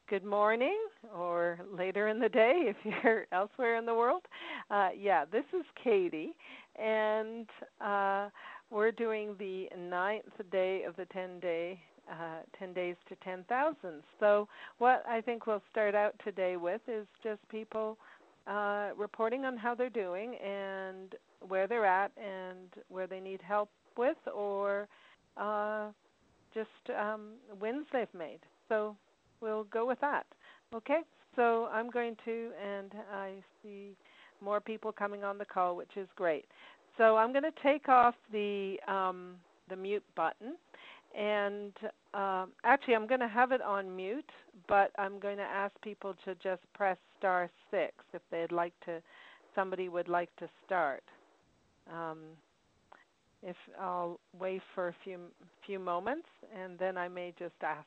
good morning or later in the day if you're elsewhere in the world. This is Katie, and we're doing the ninth day of the 10 days to 10,000. So what I think we'll start out today with is just people reporting on how they're doing and where they're at and where they need help with, or just wins they've made. So we'll go with that. Okay, so I'm going to, and I see more people coming on the call, which is great. So I'm going to take off the mute button, and actually I'm going to have it on mute, but I'm going to ask people to just press *6 if they'd like to. Somebody would like to start. If I'll wait for a few moments, and then I may just ask.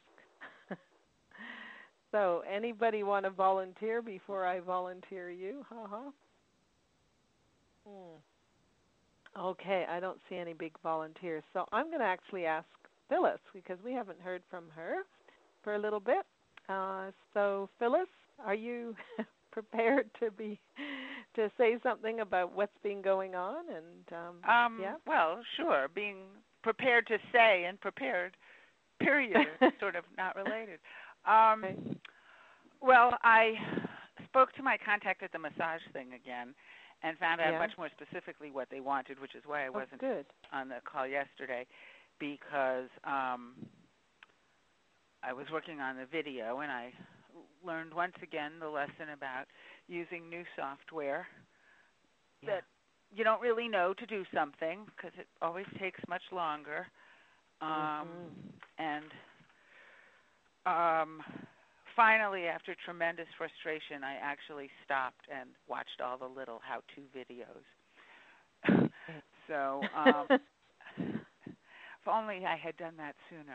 So, anybody want to volunteer before I volunteer you? Okay, I don't see any big volunteers. So I'm going to actually ask Phyllis, because we haven't heard from her for a little bit. So Phyllis, are you prepared to say something about what's been going on? And Well, sure. Being prepared to say and prepared, period, is sort of not related. Right. Well, I spoke to my contact at the massage thing again and found out much more specifically what they wanted, which is why I wasn't on the call yesterday, because I was working on the video and I learned once again the lesson about using new software that you don't really know to do something because it always takes much longer. And finally, after tremendous frustration, I actually stopped and watched all the little how-to videos. So if only I had done that sooner.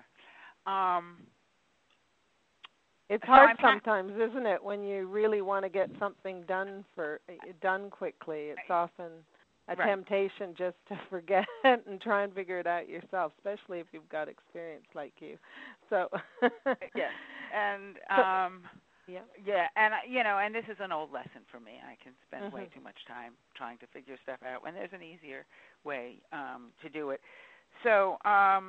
It's hard sometimes, isn't it, when you really want to get something done quickly. It's often a temptation just to forget and try and figure it out yourself, especially if you've got experience like you. So yes, and and this is an old lesson for me. I can spend way too much time trying to figure stuff out when there's an easier way to do it. So I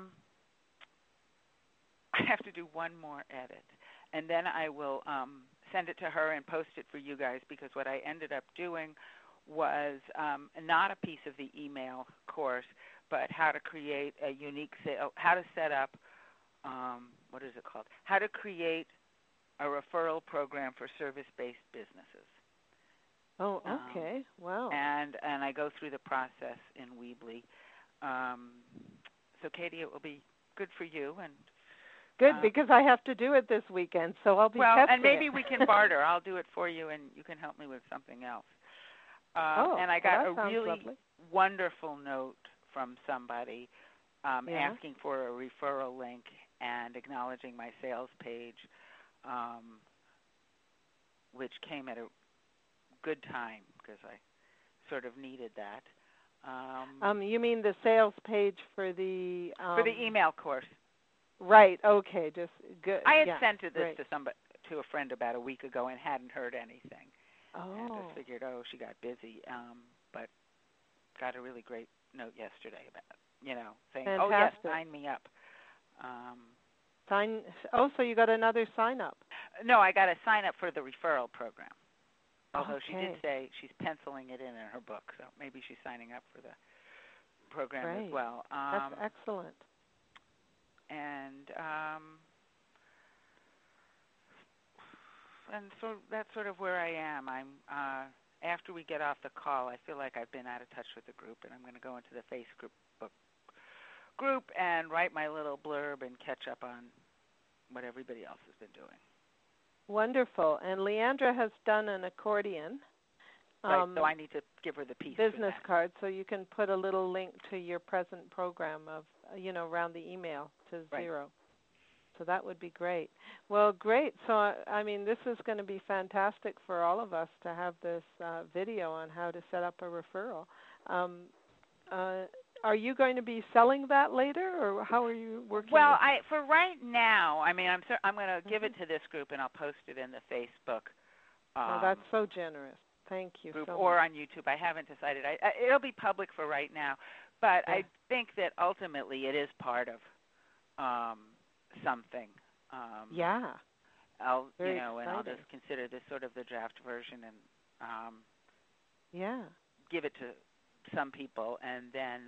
have to do one more edit, and then I will send it to her and post it for you guys, because what I ended up doing was not a piece of the email course, but how to create a unique sale, how to set up, what is it called? How to create a referral program for service-based businesses. Oh, okay. Wow. And I go through the process in Weebly. So, Katie, it will be good for you. And good, because I have to do it this weekend, so I'll be testing and maybe it. we can barter. I'll do it for you, and you can help me with something else. And I got a really wonderful note from somebody asking for a referral link and acknowledging my sales page, which came at a good time because I sort of needed that. You mean the sales page for the email course? Right. Okay. Just good. I had sent this to a friend about a week ago and hadn't heard anything. And just figured, she got busy, but got a really great note yesterday about, saying, Fantastic. Sign me up. So you got another sign up? No, I got a sign up for the referral program. Although she did say she's penciling it in her book, so maybe she's signing up for the program as well. That's excellent. And so that's sort of where I am. I'm after we get off the call, I feel like I've been out of touch with the group, and I'm going to go into the Facebook group and write my little blurb and catch up on what everybody else has been doing. Wonderful. And Leandra has done an accordion. So I need to give her the piece. Business card, so you can put a little link to your present program of, around the email to zero. So that would be great. Well, great. So, I mean, this is going to be fantastic for all of us to have this video on how to set up a referral. are you going to be selling that later, or how are you working Well, with it? for right now, I mean, I'm going to give Hmm. it to this group, and I'll post it in the Facebook Oh, that's so generous. Thank you group so or much. on YouTube. I haven't decided. It'll be public for right now, but Yeah. I think that ultimately it is part of um, something. Yeah. Very And I'll exciting. just consider this sort of the draft version and Yeah. give it to some people, and then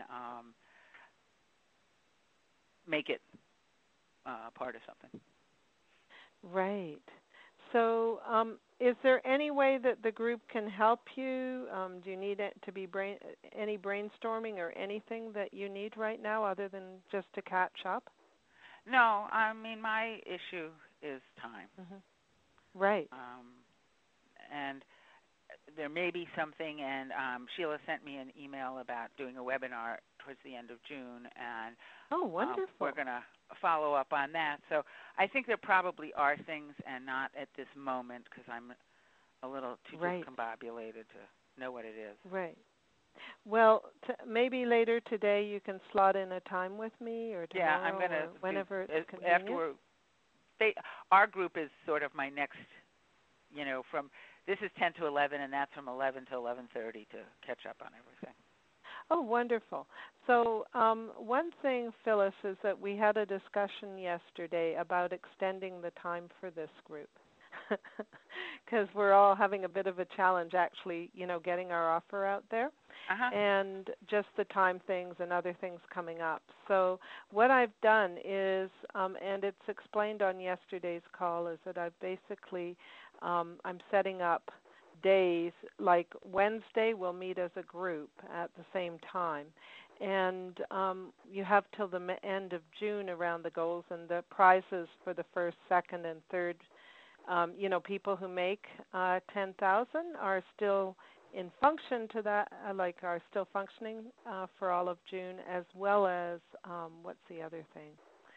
make it part of something. Right. So, is there any way that the group can help you? Do you need it to be any brainstorming or anything that you need right now, other than just to catch up? No, I mean my issue is time, Hmm. Right. and there may be something. And Sheila sent me an email about doing a webinar towards the end of June, and Oh, we're wonderful. going to follow up on that. So I think there probably are things, and not at this moment because I'm a little too Right. discombobulated to know what it is. Right. Well, maybe later today you can slot in a time with me, or Yeah, I'm tomorrow, going to or whenever it's after convenient. our group is sort of my next, from this is 10 to 11, and that's from 11 to 11:30 to catch up on everything. Oh, wonderful. So, one thing, Phyllis, is that we had a discussion yesterday about extending the time for this group. Because we're all having a bit of a challenge actually, getting our offer out there, Uh-huh. and just the time things and other things coming up. So what I've done is, and it's explained on yesterday's call, is that I've basically, I'm setting up days, like Wednesday we'll meet as a group at the same time. And you have till the end of June around the goals, and the prizes for the first, second, and third, people who make 10,000 are still in function to that, are still functioning for all of June, as well as what's the other thing?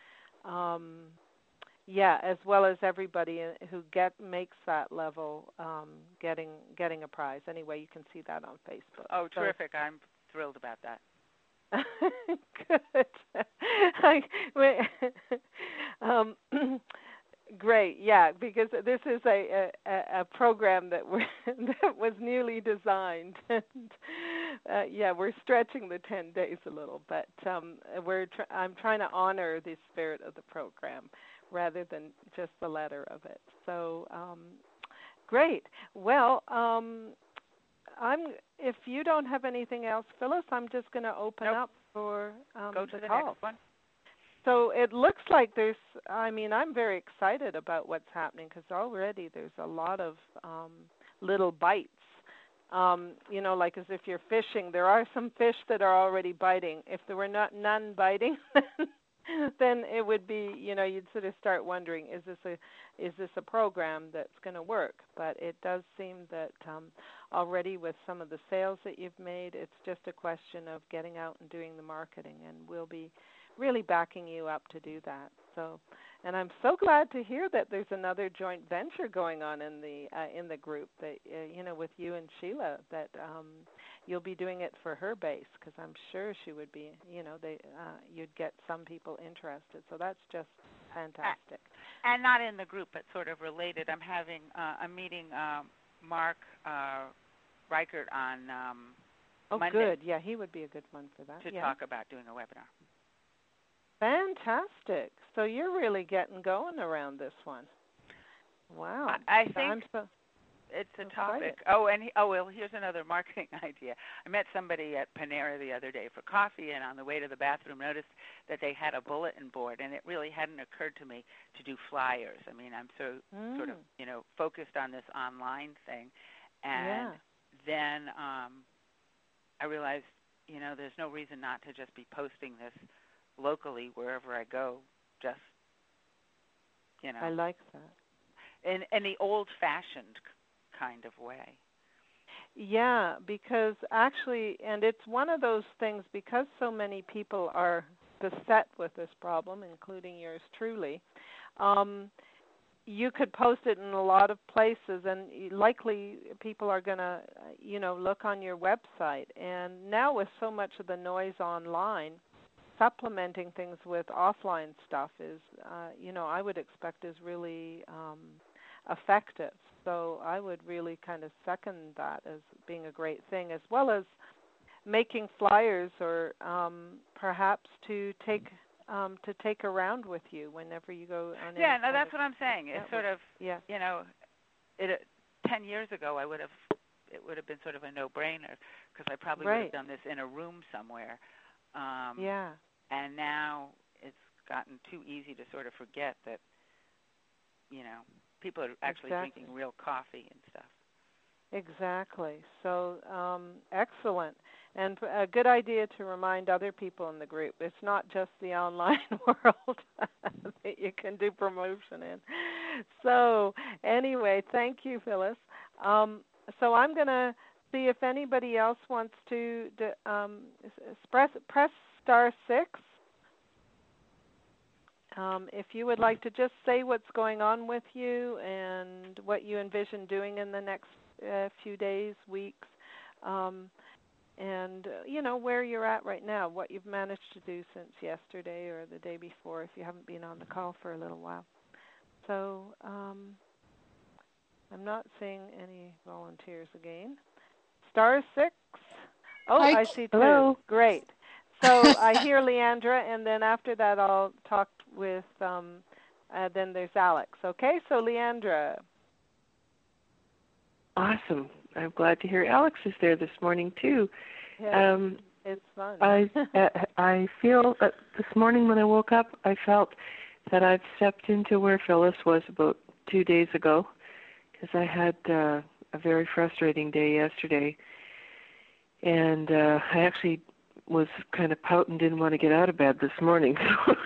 As well as everybody who makes that level getting a prize. Anyway, you can see that on Facebook. Oh, So terrific. I'm thrilled about that. good. um, Great, yeah, because this is a program that that was newly designed, and we're stretching the 10 days a little, but I'm trying to honor the spirit of the program rather than just the letter of it. So, great. Well, if you don't have anything else, Phyllis, I'm just going to open Nope. up for Go to the the call. next one. So it looks like I'm very excited about what's happening, because already there's a lot of little bites. Like as if you're fishing, there are some fish that are already biting. If there were none biting, then it would be, you'd sort of start wondering, is this a program that's going to work? But it does seem that already with some of the sales that you've made, it's just a question of getting out and doing the marketing, and we'll be really backing you up to do that. So, and I'm so glad to hear that there's another joint venture going on in the group, that with you and Sheila, that you'll be doing it for her base, because I'm sure she would be. You'd get some people interested. So that's just fantastic. And not in the group, but sort of related. I'm meeting Mark Reichert on Monday. Good. Yeah, he would be a good one for that. To talk about doing a webinar. Fantastic. So you're really getting going around this one. Wow. I think it's a topic. Excited. Here's another marketing idea. I met somebody at Panera the other day for coffee, and on the way to the bathroom noticed that they had a bulletin board, and it really hadn't occurred to me to do flyers. I mean, I'm sort of, focused on this online thing. And then I realized, there's no reason not to just be posting this locally wherever I go, just, I like that. In the old-fashioned kind of way. Yeah, because actually, and it's one of those things, because so many people are beset with this problem, including yours truly, you could post it in a lot of places, and likely people are going to, look on your website. And now with so much of the noise online, supplementing things with offline stuff is, I would expect is really effective. So I would really kind of second that as being a great thing, as well as making flyers or perhaps to take around with you whenever you go on. Yeah, no, that's what I'm saying. It's sort of, yeah. 10 years ago it would have been sort of a no-brainer because I probably would have done this in a room somewhere. Yeah. And now it's gotten too easy to sort of forget that, people are actually drinking real coffee and stuff. Exactly. So excellent. And a good idea to remind other people in the group. It's not just the online world that you can do promotion in. So anyway, thank you, Phyllis. So I'm going to see if anybody else wants to press *6. If you would like to just say what's going on with you and what you envision doing in the next few days, weeks, and where you're at right now, what you've managed to do since yesterday or the day before, if you haven't been on the call for a little while. So I'm not seeing any volunteers again. *6. Oh, Hi. I see two. Hello. Great. So I hear Leandra, and then after that I'll talk with, then there's Alex. Okay, so Leandra. Awesome. I'm glad to hear Alex is there this morning, too. Yeah, it's fun. I feel that this morning when I woke up, I felt that I've stepped into where Phyllis was about 2 days ago, because I had a very frustrating day yesterday. And I actually was kind of pouting, didn't want to get out of bed this morning.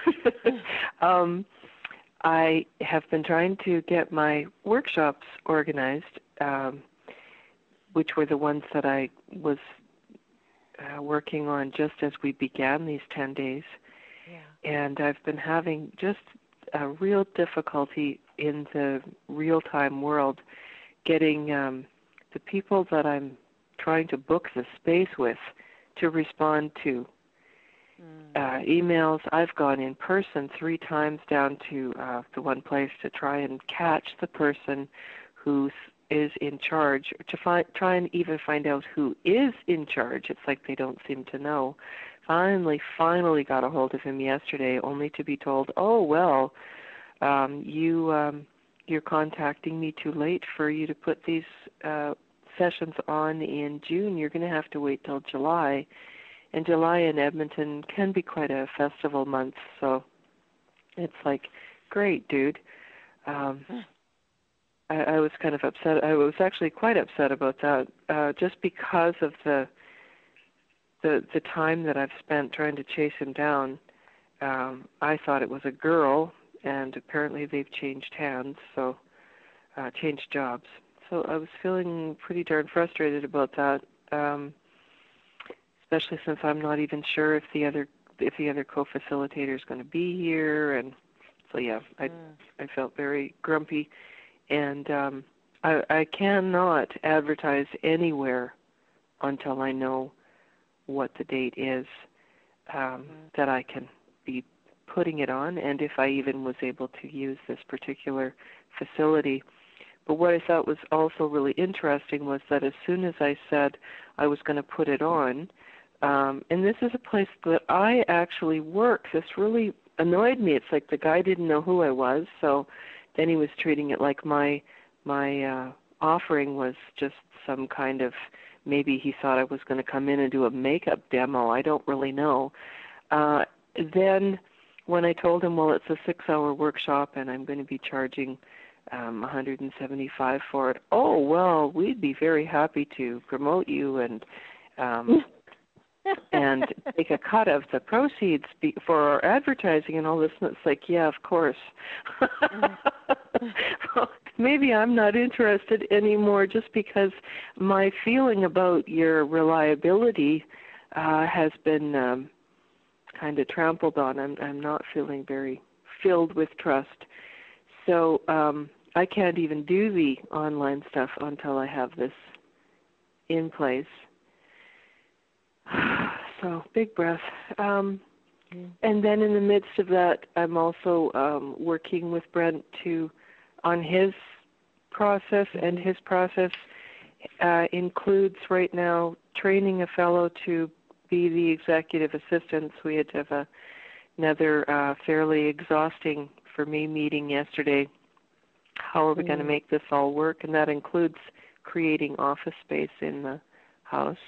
I have been trying to get my workshops organized, which were the ones that I was working on just as we began these 10 days. Yeah. And I've been having just a real difficulty in the real-time world getting the people that I'm trying to book the space with to respond to emails. I've gone in person 3 times down to the one place to try and catch the person who is in charge, to try and even find out who is in charge. It's like they don't seem to know. Finally got a hold of him yesterday, only to be told, oh, well, you're contacting me too late for you to put these sessions on in June. You're going to have to wait till July. And July in Edmonton can be quite a festival month, so it's like, great, dude. I was kind of upset. I was actually quite upset about that, just because of the time that I've spent trying to chase him down. I thought it was a girl, and apparently they've changed hands, so changed jobs. So I was feeling pretty darn frustrated about that, especially since I'm not even sure if the other co-facilitator is going to be here, and so yeah, I felt very grumpy, and I cannot advertise anywhere until I know what the date is that I can be putting it on, and if I even was able to use this particular facility. But what I thought was also really interesting was that as soon as I said I was going to put it on, and this is a place that I actually work. This really annoyed me. It's like the guy didn't know who I was, so then he was treating it like my offering was just some kind of, maybe he thought I was going to come in and do a makeup demo. I don't really know. Then when I told him, well, it's a 6-hour workshop and I'm going to be charging $175 for it. Oh, well, we'd be very happy to promote you and and take a cut of the proceeds for our advertising and all this. And it's like, yeah, of course. Well, maybe I'm not interested anymore just because my feeling about your reliability has been kind of trampled on. I'm not feeling very filled with trust. So I can't even do the online stuff until I have this in place. So big breath. And then in the midst of that, I'm also working with Brent on his process, and his process includes right now training a fellow to be the executive assistant. So we had to have another fairly exhausting for me meeting yesterday. How are we going to make this all work? And that includes creating office space in the house.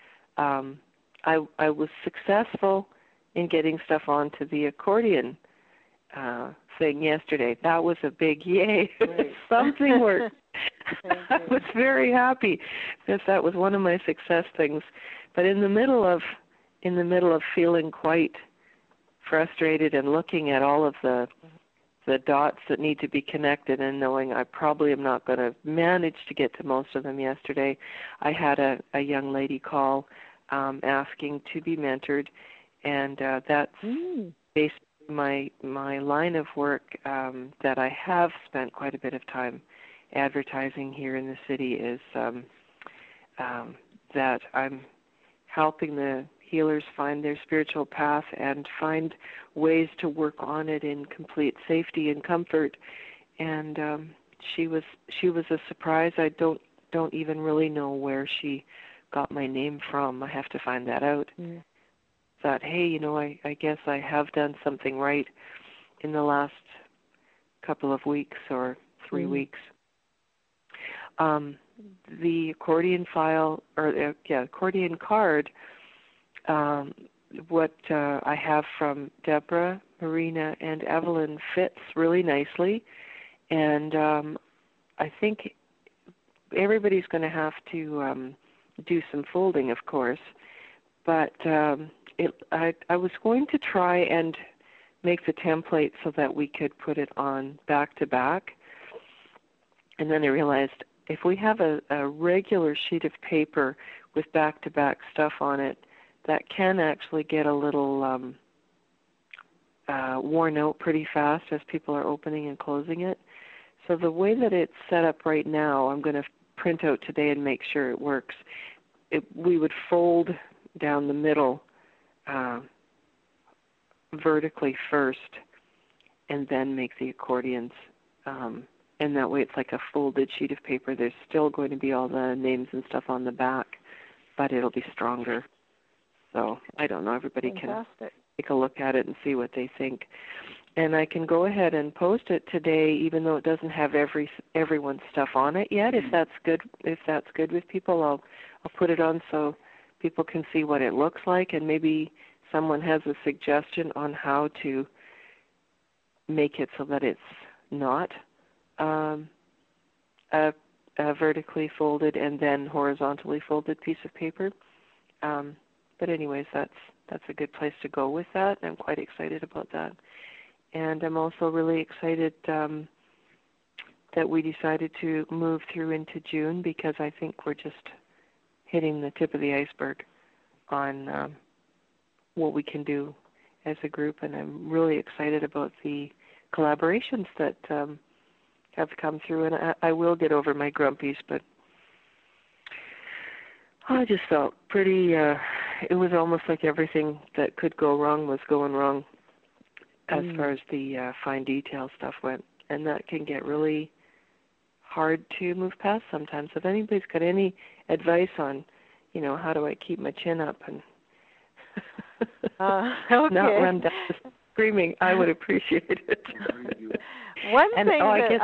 I was successful in getting stuff onto the accordion thing yesterday. That was a big yay. Something worked. I was very happy because that was one of my success things. But in the middle of feeling quite frustrated and looking at all of the dots that need to be connected and knowing I probably am not going to manage to get to most of them yesterday, I had a young lady call asking to be mentored, and that's basically my line of work that I have spent quite a bit of time advertising here in the city is that I'm helping the healers find their spiritual path and find ways to work on it in complete safety and comfort. And she was a surprise. I don't even really know where she got my name from. I have to find that out. Thought, hey, I guess I have done something right in the last couple of weeks or 3 weeks. The accordion file, accordion card, what I have from Deborah, Marina, and Evelyn fits really nicely, and I think everybody's going to have to do some folding, of course, but I was going to try and make the template so that we could put it on back-to-back, and then I realized if we have a regular sheet of paper with back-to-back stuff on it, that can actually get a little worn out pretty fast as people are opening and closing it. So the way that it's set up right now, I'm going to print out today and make sure it works. We would fold down the middle vertically first and then make the accordions. And that way it's like a folded sheet of paper. There's still going to be all the names and stuff on the back, but it'll be stronger. So I don't know. Everybody can take a look at it and see what they think. And I can go ahead and post it today, even though it doesn't have everyone's stuff on it yet. If that's good with people, I'll put it on so people can see what it looks like, and maybe someone has a suggestion on how to make it so that it's not a vertically folded and then horizontally folded piece of paper. But anyways, that's a good place to go with that. I'm quite excited about that. And I'm also really excited that we decided to move through into June, because I think we're just hitting the tip of the iceberg on what we can do as a group. And I'm really excited about the collaborations that have come through. And I will get over my grumpies, but I just felt pretty, it was almost like everything that could go wrong was going wrong as far as the fine detail stuff went. And that can get really hard to move past sometimes. If anybody's got any advice on, how do I keep my chin up and not run down screaming, I would appreciate it. One thing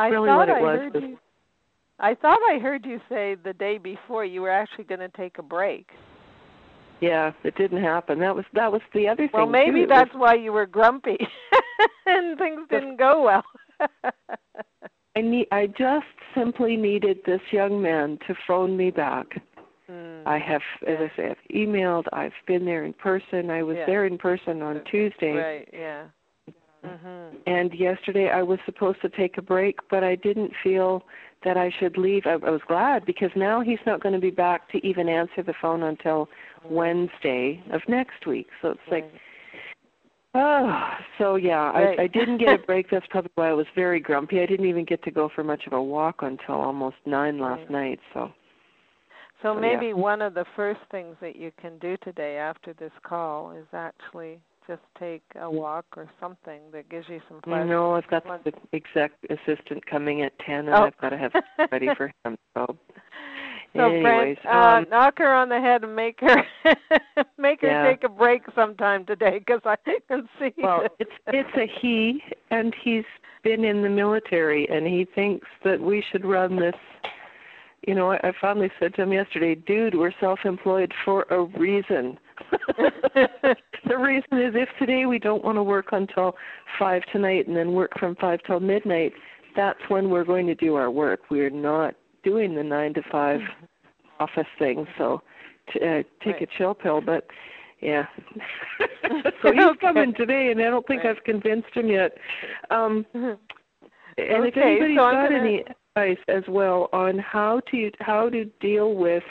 I thought I heard you say the day before you were actually going to take a break. Yeah, it didn't happen. That was the other thing. Well, maybe that's why you were grumpy and things didn't go well. I just simply needed this young man to phone me back. I have, as I say, I've emailed. I've been there in person. I was there in person on Tuesday. Right. Yeah. And yesterday I was supposed to take a break, but I didn't feel that I should leave. I was glad, because now he's not going to be back to even answer the phone until Wednesday of next week. So it's like Oh, so yeah, Right. I didn't get a break. That's probably why I was very grumpy. I didn't even get to go for much of a walk until almost 9 last night. So maybe yeah. one of the first things that you can do today after this call is actually just take a walk or something that gives you some pleasure. No, I've got the exec assistant coming at 10, and I've got to have ready for him. So anyways, Brent, knock her on the head and make her yeah. take a break sometime today, because I can see. Well, it's a he, and he's been in the military, and he thinks that we should run this. You know, I finally said to him yesterday, dude, we're self-employed for a reason. The reason is if today we don't want to work until 5 tonight and then work from 5 till midnight, that's when we're going to do our work. We're not doing the 9 to 5 office thing, so take a chill pill. But, yeah. So he's coming today, and I don't think I've convinced him yet. And if anybody's got any advice as well on how to deal with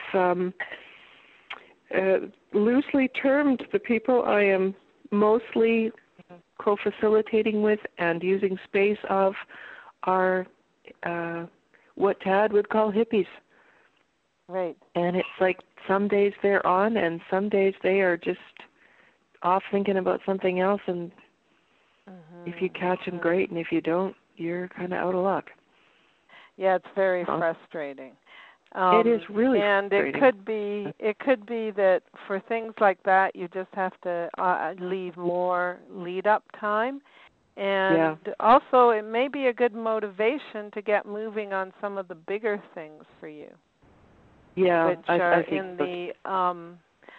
loosely termed the people I am mostly co-facilitating with and using space of are what Tad would call hippies. Right. And it's like some days they're on and some days they are just off thinking about something else, and if you catch them, great, and if you don't, you're kind of out of luck. Yeah, it's very frustrating. It is really frustrating. And it could be that for things like that, you just have to leave more lead-up time. And also, it may be a good motivation to get moving on some of the bigger things for you. Yeah, which are I think in the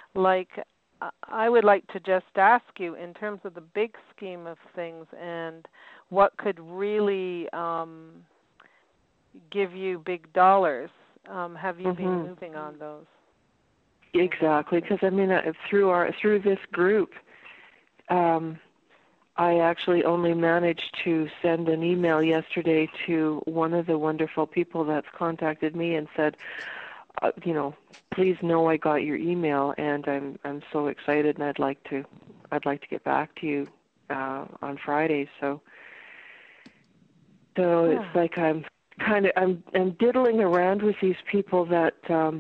I would like to just ask you, in terms of the big scheme of things and what could really give you big dollars, have you been moving on those? Exactly, because I mean, through this group, I actually only managed to send an email yesterday to one of the wonderful people that's contacted me and said, please know I got your email, and I'm so excited, and I'd like to get back to you on Friday. So it's like I'm diddling around with these people that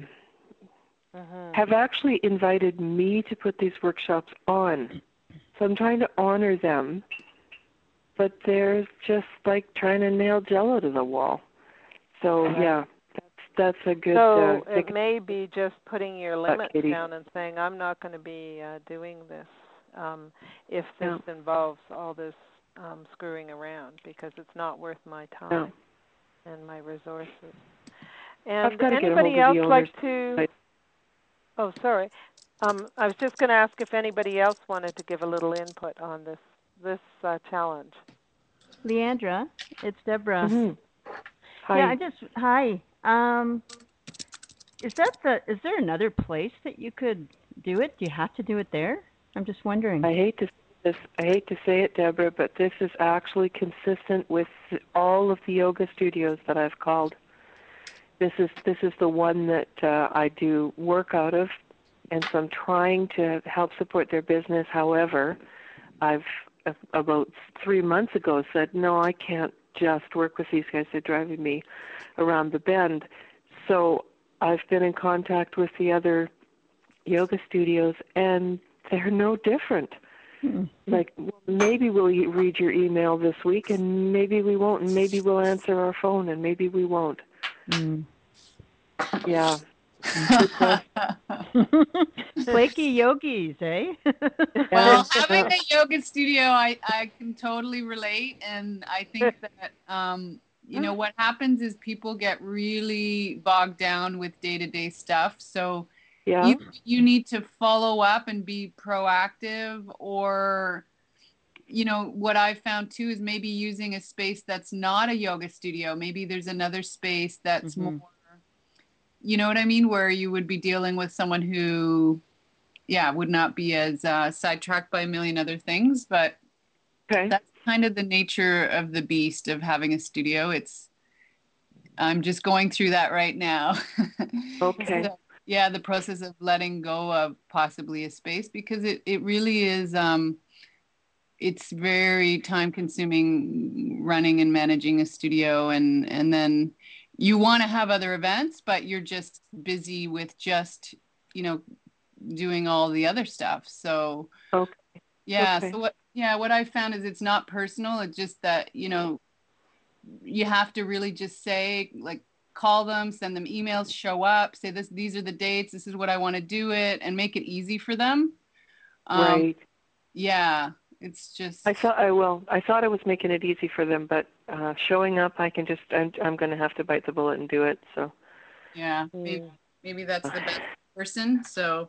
have actually invited me to put these workshops on. So I'm trying to honor them, but they're just like trying to nail Jello to the wall. So that's a good. So it may be just putting your limits down and saying, I'm not going to be doing this if this involves all this screwing around, because it's not worth my time and my resources. And anybody else like to? Oh, sorry. I was just going to ask if anybody else wanted to give a little input on this challenge. Leandra, it's Deborah. Mm-hmm. Hi. Yeah, hi. Is there another place that you could do it? Do you have to do it there? I'm just wondering. I hate to say it, Deborah, but this is actually consistent with all of the yoga studios that I've called. This is the one that I do work out of, and so I'm trying to help support their business. However, I've about 3 months ago said, no, I can't just work with these guys. They're driving me around the bend. So I've been in contact with the other yoga studios, and they're no different. Mm-hmm. Like, maybe we'll read your email this week, and maybe we won't, and maybe we'll answer our phone, and maybe we won't. Mm. Yeah. Flaky yogis, eh? Well, having a yoga studio, I can totally relate, and I think that what happens is people get really bogged down with day-to-day stuff. So you need to follow up and be proactive, or what I've found too is maybe using a space that's not a yoga studio. Maybe there's another space that's more, you know what I mean, where you would be dealing with someone who would not be as sidetracked by a million other things. But that's kind of the nature of the beast of having a studio. I'm just going through that right now. Okay. So, the process of letting go of possibly a space, because it really is, it's very time consuming running and managing a studio, and then you want to have other events, but you're just busy with just, doing all the other stuff. So Okay. yeah. Okay. So what I found is it's not personal. It's just that, you have to really just say, like, call them, send them emails, show up, say these are the dates, this is what I want to do it, and make it easy for them. Right. Yeah. It's just. I thought I was making it easy for them, but showing up, I'm going to have to bite the bullet and do it. So. Yeah. Maybe that's the best person. So.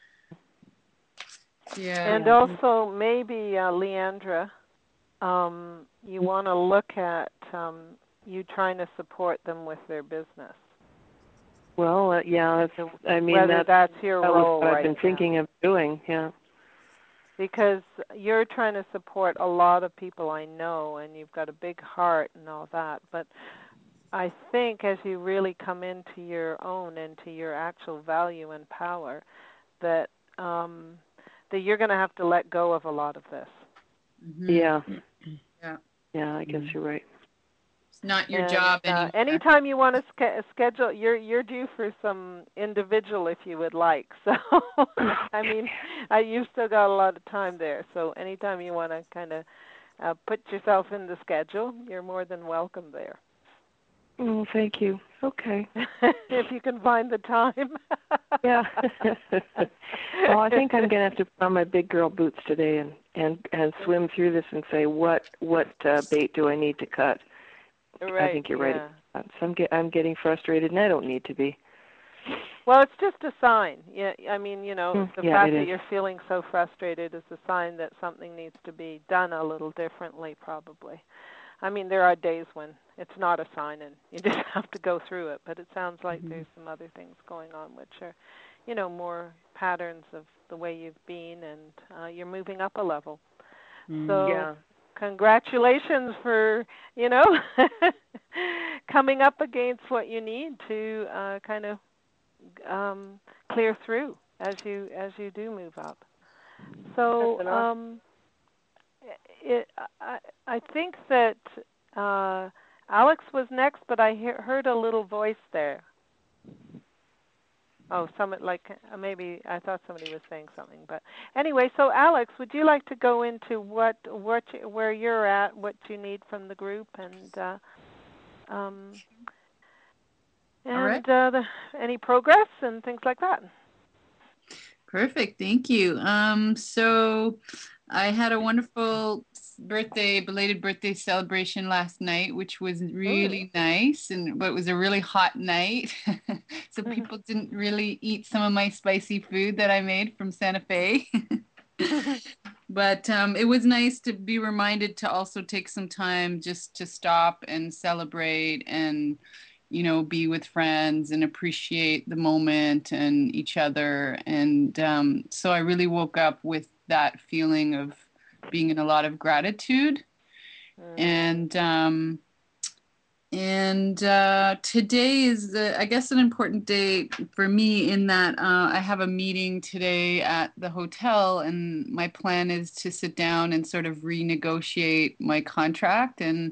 Yeah. And also maybe Leandra, you want to look at you trying to support them with their business. Well, yeah. I mean, whether that's your role what right I've been thinking of doing. Yeah. Because you're trying to support a lot of people I know, and you've got a big heart and all that. But I think as you really come into your own, into your actual value and power, that that you're going to have to let go of a lot of this. Mm-hmm. Yeah. Yeah. Yeah, I guess you're right. It's not your job anymore. Anytime you want to schedule, you're due for some individual if you would like. So, I mean, you've still got a lot of time there. So anytime you want to kind of put yourself in the schedule, you're more than welcome there. Oh, thank you. Okay. If you can find the time. Yeah. Well, I think I'm going to have to put on my big girl boots today and swim through this and say what bait do I need to cut. Right, I think you're right. So I'm getting frustrated, and I don't need to be. Well, it's just a sign. Yeah, I mean, the fact that you're feeling so frustrated is a sign that something needs to be done a little differently, probably. I mean, there are days when it's not a sign and you just have to go through it, but it sounds like there's some other things going on which are, more patterns of the way you've been, and you're moving up a level. So yeah. Congratulations for, coming up against what you need to kind of clear through as you do move up. So I think that Alex was next, but I heard a little voice there. Oh, maybe I thought somebody was saying something, but anyway. So, Alex, would you like to go into where you're at, what you need from the group, and any progress and things like that? Perfect. Thank you. So I had a wonderful belated birthday celebration last night, which was really nice, but it was a really hot night. So people didn't really eat some of my spicy food that I made from Santa Fe. But it was nice to be reminded to also take some time just to stop and celebrate and be with friends and appreciate the moment and each other. And so I really woke up with that feeling of being in a lot of gratitude. And today is, I guess, an important day for me in that I have a meeting today at the hotel, and my plan is to sit down and sort of renegotiate my contract. And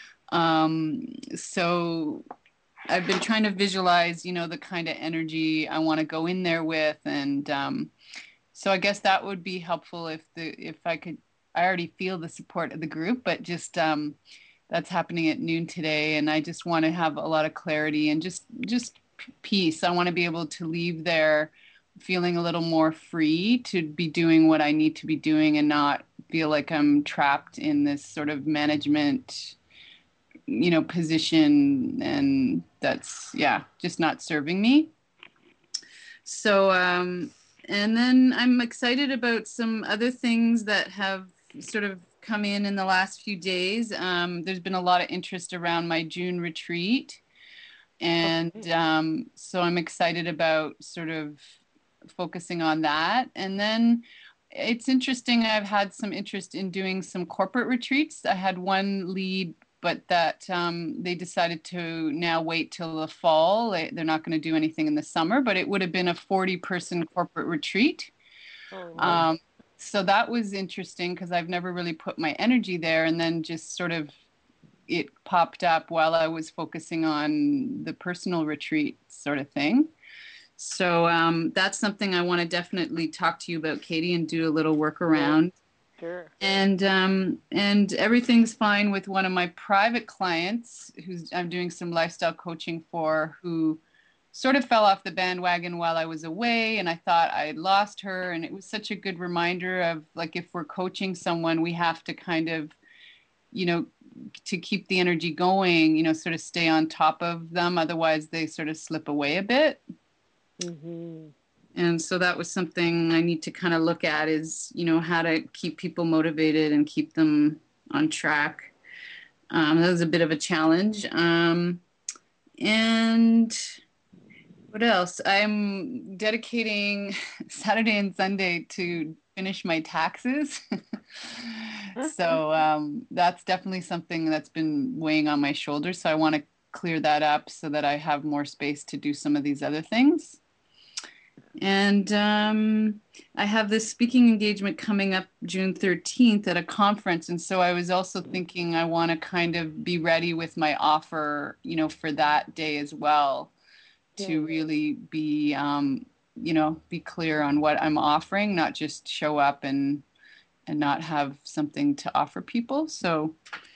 so I've been trying to visualize, the kind of energy I want to go in there with. And so I guess that would be helpful if I could. I already feel the support of the group, but just that's happening at noon today. And I just want to have a lot of clarity and just peace. I want to be able to leave there feeling a little more free to be doing what I need to be doing and not feel like I'm trapped in this sort of management position, and that's just not serving me. So and then I'm excited about some other things that have sort of come in the last few days. There's been a lot of interest around my June retreat, and so I'm excited about sort of focusing on that. And then it's interesting, I've had some interest in doing some corporate retreats. I had one lead, but that they decided to now wait till the fall. They're not going to do anything in the summer, but it would have been a 40-person corporate retreat. So that was interesting because I've never really put my energy there, and then just sort of it popped up while I was focusing on the personal retreat sort of thing. So that's something I want to definitely talk to you about, Katie, and do a little work around. Sure. And everything's fine with one of my private clients who's I'm doing some lifestyle coaching for, who sort of fell off the bandwagon while I was away, and I thought I had lost her. And it was such a good reminder of, like, if we're coaching someone, we have to kind of, you know, to keep the energy going, you know, sort of stay on top of them. Otherwise they sort of slip away a bit. Mm-hmm. And so that was something I need to kind of look at, is, you know, how to keep people motivated and keep them on track. That was a bit of a challenge. And what else? I'm dedicating Saturday and Sunday to finish my taxes. So that's definitely something that's been weighing on my shoulders. So I want to clear that up so that I have more space to do some of these other things. And I have this speaking engagement coming up June 13th at a conference. And so I was also thinking I want to kind of be ready with my offer, you know, for that day as well, to really be, you know, be clear on what I'm offering, not just show up and not have something to offer people. So,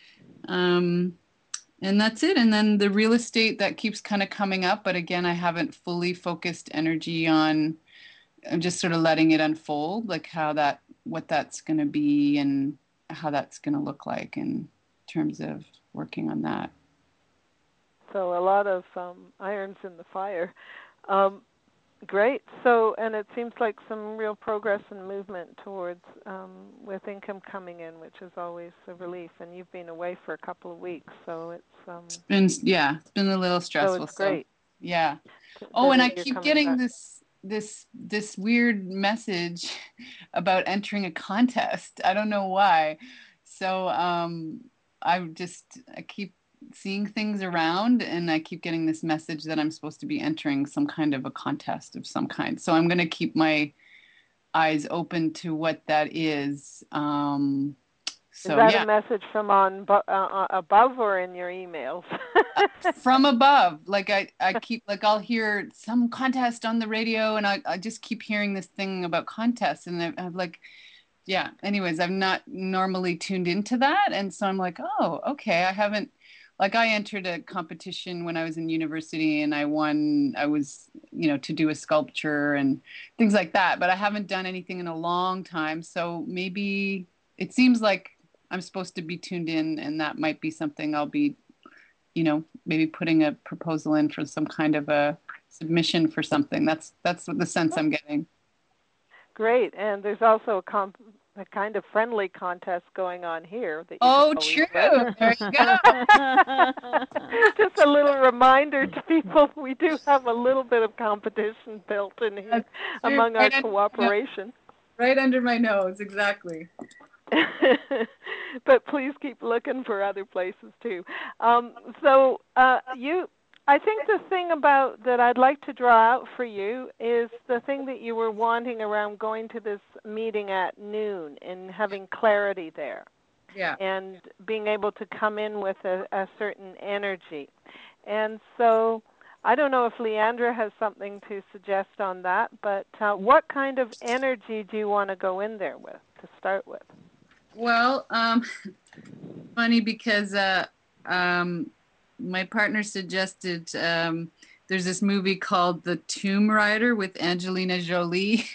and that's it. And then the real estate, that keeps kind of coming up. But again, I haven't fully focused energy on, I'm just sort of letting it unfold, like what that's going to be and how that's going to look like in terms of working on that. So a lot of irons in the fire. Great. So, and it seems like some real progress and movement towards with income coming in, which is always a relief. And you've been away for a couple of weeks, so it's been a little stressful. So it's great. Yeah. And I keep getting this weird message about entering a contest. I don't know why. So I keep seeing things around, and I keep getting this message that I'm supposed to be entering some kind of a contest of some kind. So I'm going to keep my eyes open to what that is. Is that a message from on above or in your emails? From above. Like I keep, like, I'll hear some contest on the radio, and I just keep hearing this thing about contests, and I'm like, yeah. Anyways, I've not normally tuned into that, and so I'm like, oh, okay. I entered a competition when I was in university, and I won. I was, you know, to do a sculpture and things like that, but I haven't done anything in a long time. So maybe it seems like I'm supposed to be tuned in, and that might be something I'll be, you know, maybe putting a proposal in for some kind of a submission for something. That's what the sense I'm getting. Great. And there's also a kind of friendly contest going on here. True. There you go. Just a little reminder to people, we do have a little bit of competition built in here among our cooperation. Right under my nose, exactly. But please keep looking for other places too. I think the thing about that I'd like to draw out for you is the thing that you were wanting around going to this meeting at noon and having clarity there. Yeah. And being able to come in with a certain energy. And so I don't know if Leandra has something to suggest on that, but what kind of energy do you want to go in there with to start with? Well, funny because my partner suggested there's this movie called The Tomb Raider with Angelina Jolie.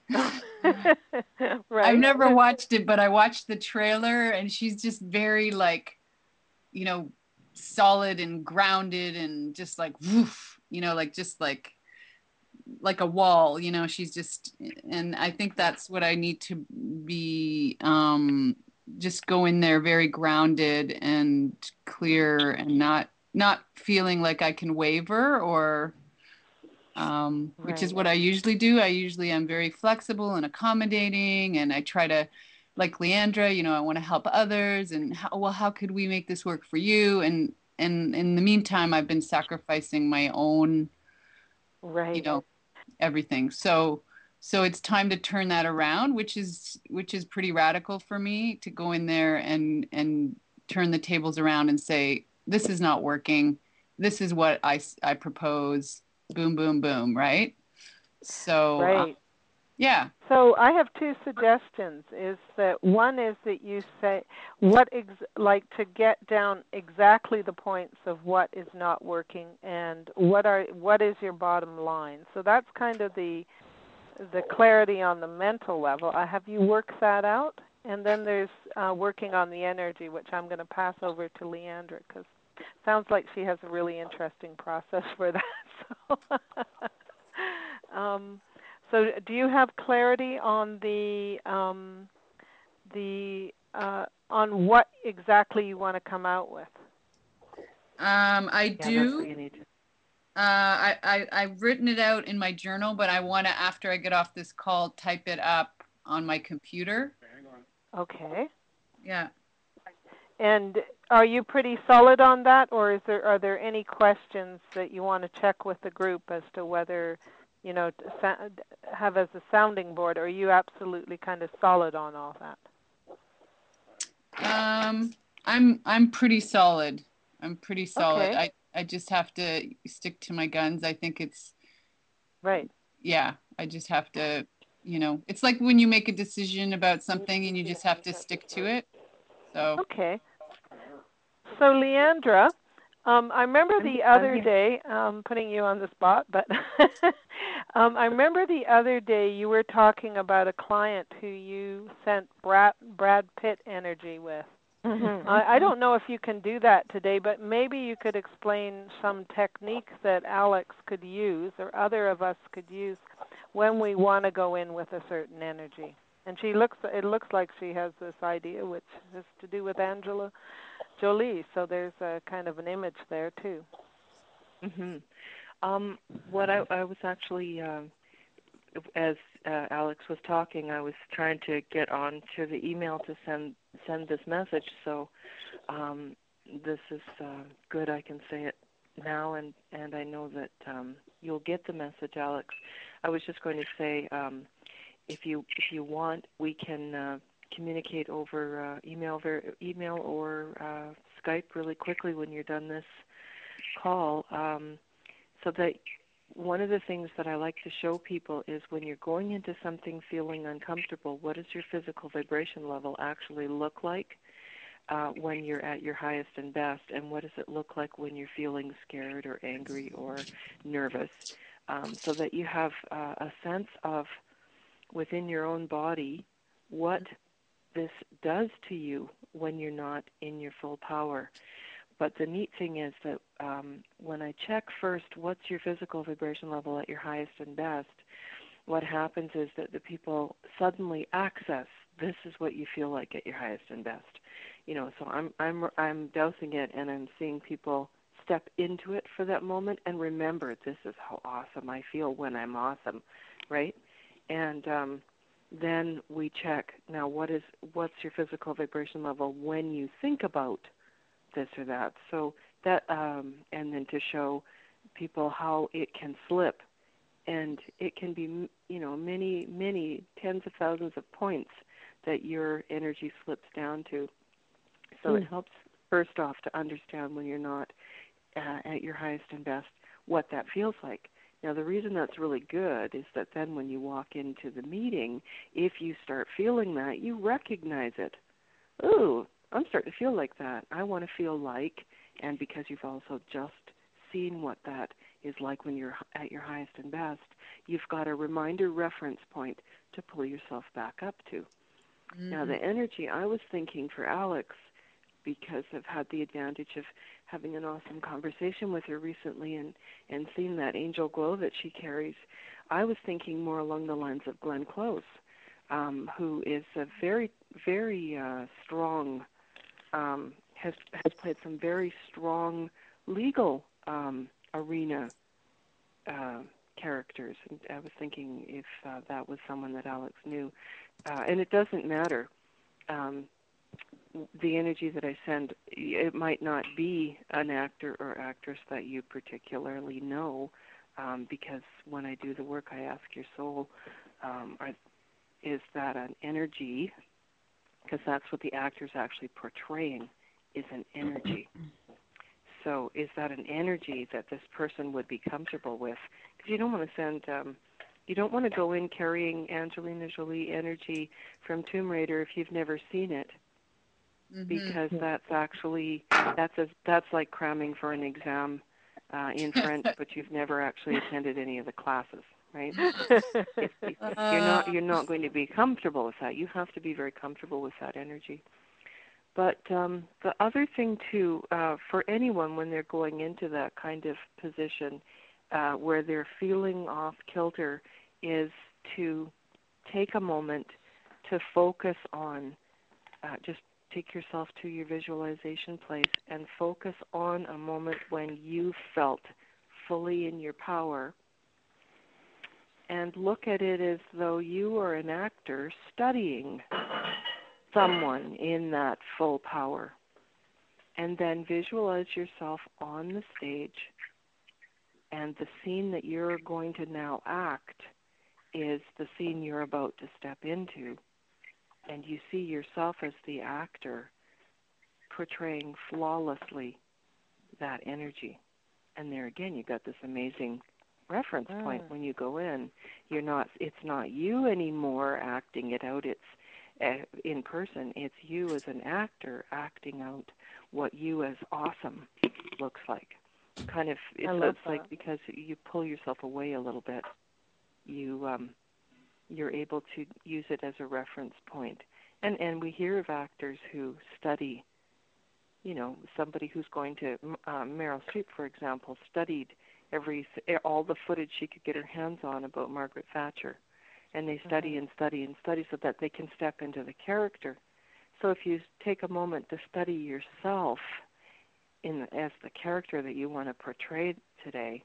Right. I've never watched it, but I watched the trailer, and she's just very, like, you know, solid and grounded and just like woof, you know, like just like a wall, you know. She's just, and I think that's what I need to be, just go in there very grounded and clear, and not feeling like I can waver or which is what I usually do. I usually am very flexible and accommodating, and I try to, like Leandra, you know, I want to help others, and how could we make this work for you? And in the meantime, I've been sacrificing my own, you know, everything. So So it's time to turn that around, which is pretty radical for me, to go in there and turn the tables around and say, this is not working. This is what I propose. Boom, boom, boom. Right. So, Right. yeah. So I have two suggestions. Is that one is that you say like to get down exactly the points of what is not working and what is your bottom line. So that's kind of the clarity on the mental level. Have you worked that out? And then there's working on the energy, which I'm going to pass over to Leandra, because it sounds like she has a really interesting process for that. So do you have clarity on on what exactly you want to come out with? I Yeah, do. that's what you need to. I've written it out in my journal, but I want to, after I get off this call, type it up on my computer. Okay. Yeah. And are you pretty solid on that, or are there any questions that you want to check with the group as to whether, to have as a sounding board? Or are you absolutely kind of solid on all that? I'm pretty solid. I'm pretty solid. Okay. I just have to stick to my guns. I think it's right. Yeah, I just have to, it's like when you make a decision about something and you just have to stick to it. So. Okay. So Leandra, I remember the other day, putting you on the spot, but I remember the other day you were talking about a client who you sent Brad Pitt energy with. Mm-hmm. I don't know if you can do that today, but maybe you could explain some techniques that Alex could use or other of us could use when we want to go in with a certain energy. And it looks like she has this idea, which has to do with Angela Jolie, so there's a kind of an image there too. Mhm. What I was actually, as Alex was talking, I was trying to get on to the email to send this message. So this is good. I can say it now, and I know that you'll get the message, Alex. I was just going to say, if you want, we can communicate over email or Skype really quickly when you're done this call, so that one of the things that I like to show people is when you're going into something feeling uncomfortable, what does your physical vibration level actually look like when you're at your highest and best, and what does it look like when you're feeling scared or angry or nervous, so that you have a sense of within your own body what this does to you when you're not in your full power. But the neat thing is that when I check first what's your physical vibration level at your highest and best, what happens is that the people suddenly access, this is what you feel like at your highest and best. So I'm dosing it, and I'm seeing people step into it for that moment and remember, this is how awesome I feel when I'm awesome, right? And then we check, now what's your physical vibration level when you think about this or that. So that, and then to show people how it can slip, and it can be, many, many tens of thousands of points that your energy slips down to. So it helps first off to understand when you're not at your highest and best what that feels like. Now, the reason that's really good is that then when you walk into the meeting, if you start feeling that, you recognize it. Ooh, I'm starting to feel like that. I want to feel like, and because you've also just seen what that is like when you're at your highest and best, you've got a reminder reference point to pull yourself back up to. Mm-hmm. Now, the energy I was thinking for Alex, because I've had the advantage of having an awesome conversation with her recently and seeing that angel glow that she carries, I was thinking more along the lines of Glenn Close, who is a very, very strong, has played some very strong legal arena characters. And I was thinking if that was someone that Alex knew. And it doesn't matter. The energy that I send, it might not be an actor or actress that you particularly know, because when I do the work, I ask your soul, is that an energy? Because that's what the actor's actually portraying, is an energy. So is that an energy that this person would be comfortable with? Because you don't want to send, you don't want to go in carrying Angelina Jolie energy from Tomb Raider if you've never seen it, because that's actually, that's like cramming for an exam in French, but you've never actually attended any of the classes, right? You're not going to be comfortable with that. You have to be very comfortable with that energy. But the other thing, too, for anyone when they're going into that kind of position where they're feeling off kilter, is to take a moment to focus on, just take yourself to your visualization place and focus on a moment when you felt fully in your power, and look at it as though you are an actor studying someone in that full power. And then visualize yourself on the stage, and the scene that you're going to now act is the scene you're about to step into. And you see yourself as the actor portraying flawlessly that energy. And there again, you've got this amazing reference point when you go in. It's not you anymore acting it out. It's in person. It's you as an actor acting out what you as awesome looks like. Kind of, it's like, because you pull yourself away a little bit, you're able to use it as a reference point. And we hear of actors who study, somebody who's going to, Meryl Streep, for example, studied all the footage she could get her hands on about Margaret Thatcher. And they study and study and study so that they can step into the character. So if you take a moment to study yourself as the character that you want to portray today,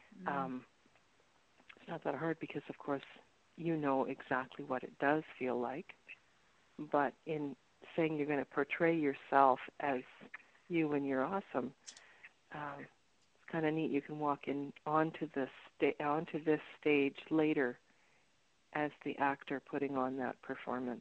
it's not that hard because, of course, you know exactly what it does feel like. But in saying you're going to portray yourself as you and you're awesome, it's kind of neat. You can walk in onto this stage later as the actor putting on that performance.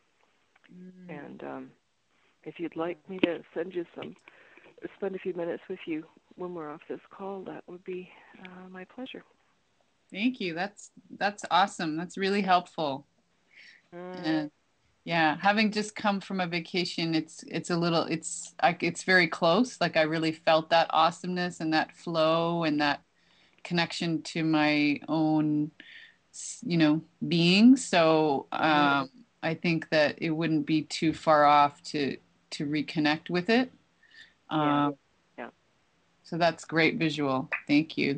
And if you'd like me to spend a few minutes with you when we're off this call, that would be my pleasure. Thank you. That's awesome. That's really helpful. And yeah, having just come from a vacation, it's very close. Like I really felt that awesomeness and that flow and that connection to my own being. So I think that it wouldn't be too far off to reconnect with it. Yeah. So that's great visual. Thank you.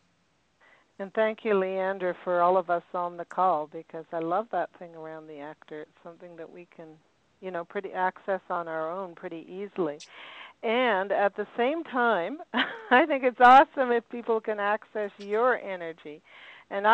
And thank you, Leandra, for all of us on the call, because I love that thing around the actor. It's something that we can, pretty access on our own pretty easily. And at the same time, I think it's awesome if people can access your energy. And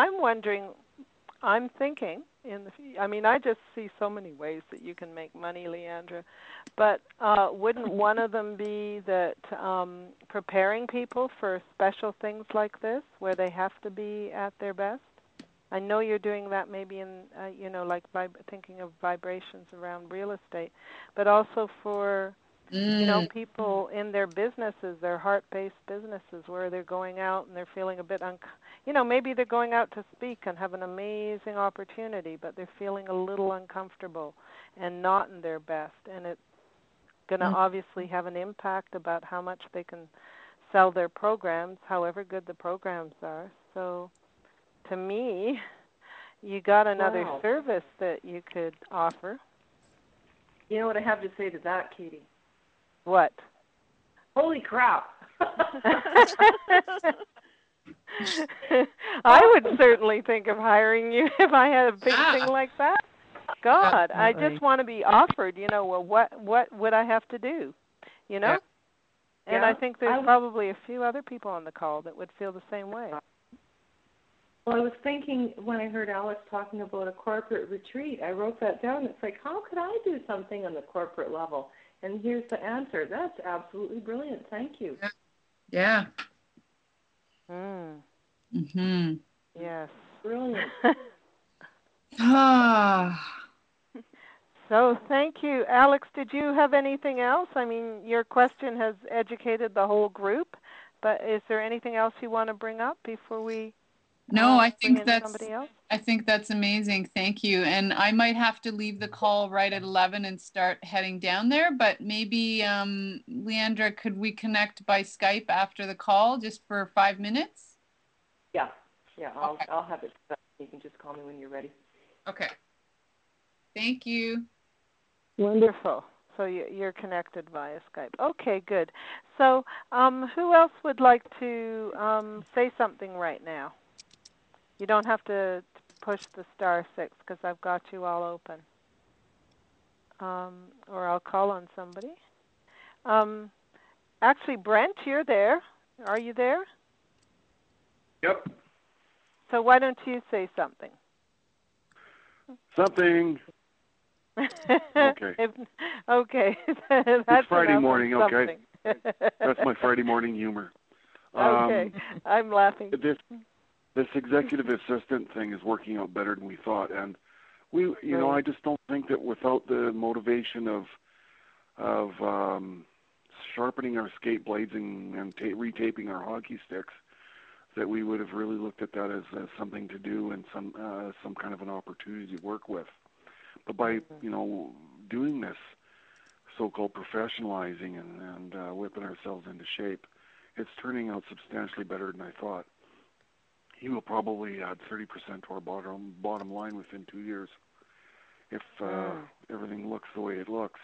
I'm thinking, I just see so many ways that you can make money, Leandra, but wouldn't one of them be that preparing people for special things like this, where they have to be at their best? I know you're doing that maybe in, thinking of vibrations around real estate, but also for people in their businesses, their heart-based businesses, where they're going out and they're feeling a bit maybe they're going out to speak and have an amazing opportunity, but they're feeling a little uncomfortable and not in their best. And it's going to obviously have an impact about how much they can sell their programs, however good the programs are. So to me, you got another service that you could offer. You know what I have to say to that, Katie? What? Holy crap. I would certainly think of hiring you if I had a big thing like that. God, I just want to be offered, what would I have to do, And I think there's probably a few other people on the call that would feel the same way. Well, I was thinking when I heard Alex talking about a corporate retreat, I wrote that down. It's like, how could I do something on the corporate level? And here's the answer. That's absolutely brilliant. Thank you. Yeah. Mm-hmm. Yes. Brilliant. So thank you. Alex, did you have anything else? I mean, your question has educated the whole group, but is there anything else you want to bring up before we No, I bring think in somebody else? that's amazing. Thank you. And I might have to leave the call right at 11 and start heading down there, but maybe Leandra, could we connect by Skype after the call just for 5 minutes? Yeah. I'll have it set. You can just call me when you're ready. Okay. Thank you. Wonderful. So you're connected via Skype. Okay, good. So who else would like to say something right now? You don't have to push the *6 because I've got you all open. Or I'll call on somebody. Actually, Brent, you're there. Are you there? Yep. So why don't you say something? Something. Okay. Okay. It's Friday morning, something. okay? That's my Friday morning humor. Okay. I'm laughing. This executive assistant thing is working out better than we thought, and we, you know, I just don't think that without the motivation of sharpening our skate blades and retaping our hockey sticks, that we would have really looked at that as something to do and some kind of an opportunity to work with. But by doing this so-called professionalizing and whipping ourselves into shape, it's turning out substantially better than I thought. He will probably add 30% to our bottom line within 2 years if everything looks the way it looks.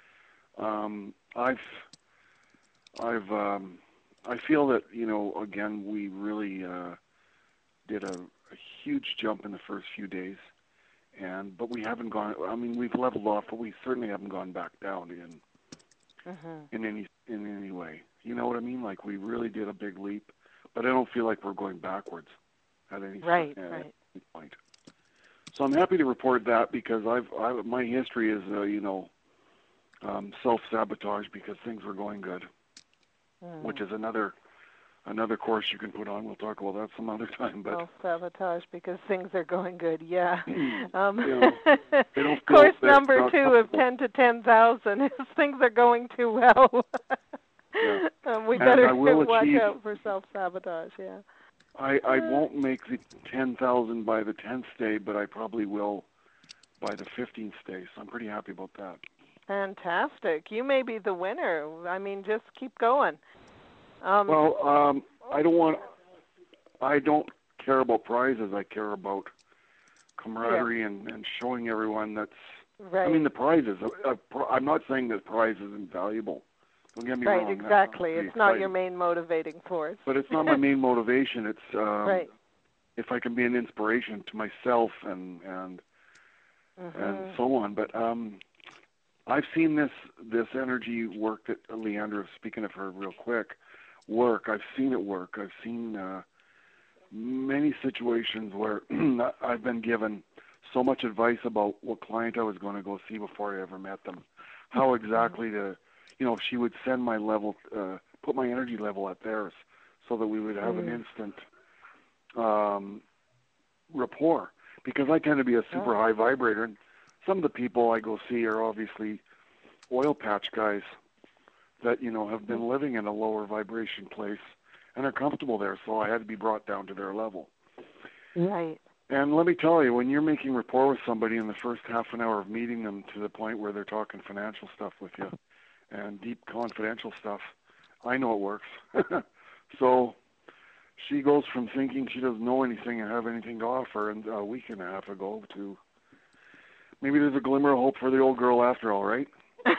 I feel that, again, we really did a huge jump in the first few days, but we haven't gone. I mean, we've leveled off, but we certainly haven't gone back down in any way. You know what I mean? Like, we really did a big leap, but I don't feel like we're going backwards at any point. So I'm happy to report that because my history is self-sabotage because things were going good. Which is another course you can put on. We'll talk about that some other time. But self-sabotage because things are going good. Yeah. Course number 2 of 10 to 10,000 is things are going too well. We better watch out for self-sabotage. Yeah. I won't make the 10,000 by the 10th day, but I probably will by the 15th day. So I'm pretty happy about that. Fantastic. You may be the winner. I mean, just keep going. I don't care about prizes. I care about camaraderie and showing everyone that's... Right. I mean, the prizes. I'm not saying that prize isn't valuable. Don't get me wrong. Right, exactly. It's not your main motivating force. But it's not my main motivation. It's if I can be an inspiration to myself and so on. But... I've seen this energy work that Leandra, speaking of her real quick, work. I've seen it work. I've seen many situations where I've been given so much advice about what client I was going to go see before I ever met them. How exactly she would send my level, put my energy level at theirs so that we would have an instant rapport. Because I tend to be a super high vibrator, and some of the people I go see are obviously oil patch guys that, have been living in a lower vibration place and are comfortable there, so I had to be brought down to their level. Right. And let me tell you, when you're making rapport with somebody in the first half an hour of meeting them to the point where they're talking financial stuff with you and deep confidential stuff, I know it works. So she goes from thinking she doesn't know anything and have anything to offer and a week and a half ago to maybe there's a glimmer of hope for the old girl after all, right?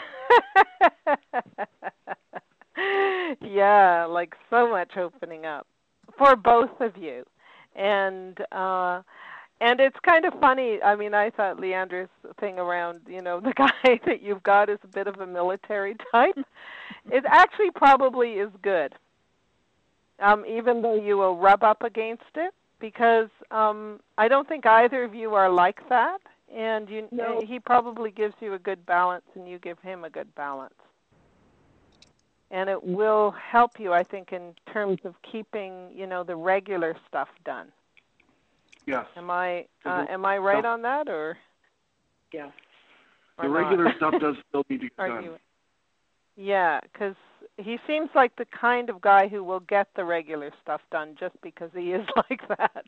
Yeah, like so much opening up for both of you. And it's kind of funny. I mean, I thought Leandra's thing around, the guy that you've got is a bit of a military type. It actually probably is good, even though you will rub up against it, because I don't think either of you are like that. And he probably gives you a good balance, and you give him a good balance. and it will help you, I think, in terms of keeping, the regular stuff done. Yes. Am I right on that, or? Yeah. Or the regular stuff does still need to get done. Yeah, because he seems like the kind of guy who will get the regular stuff done just because he is like that.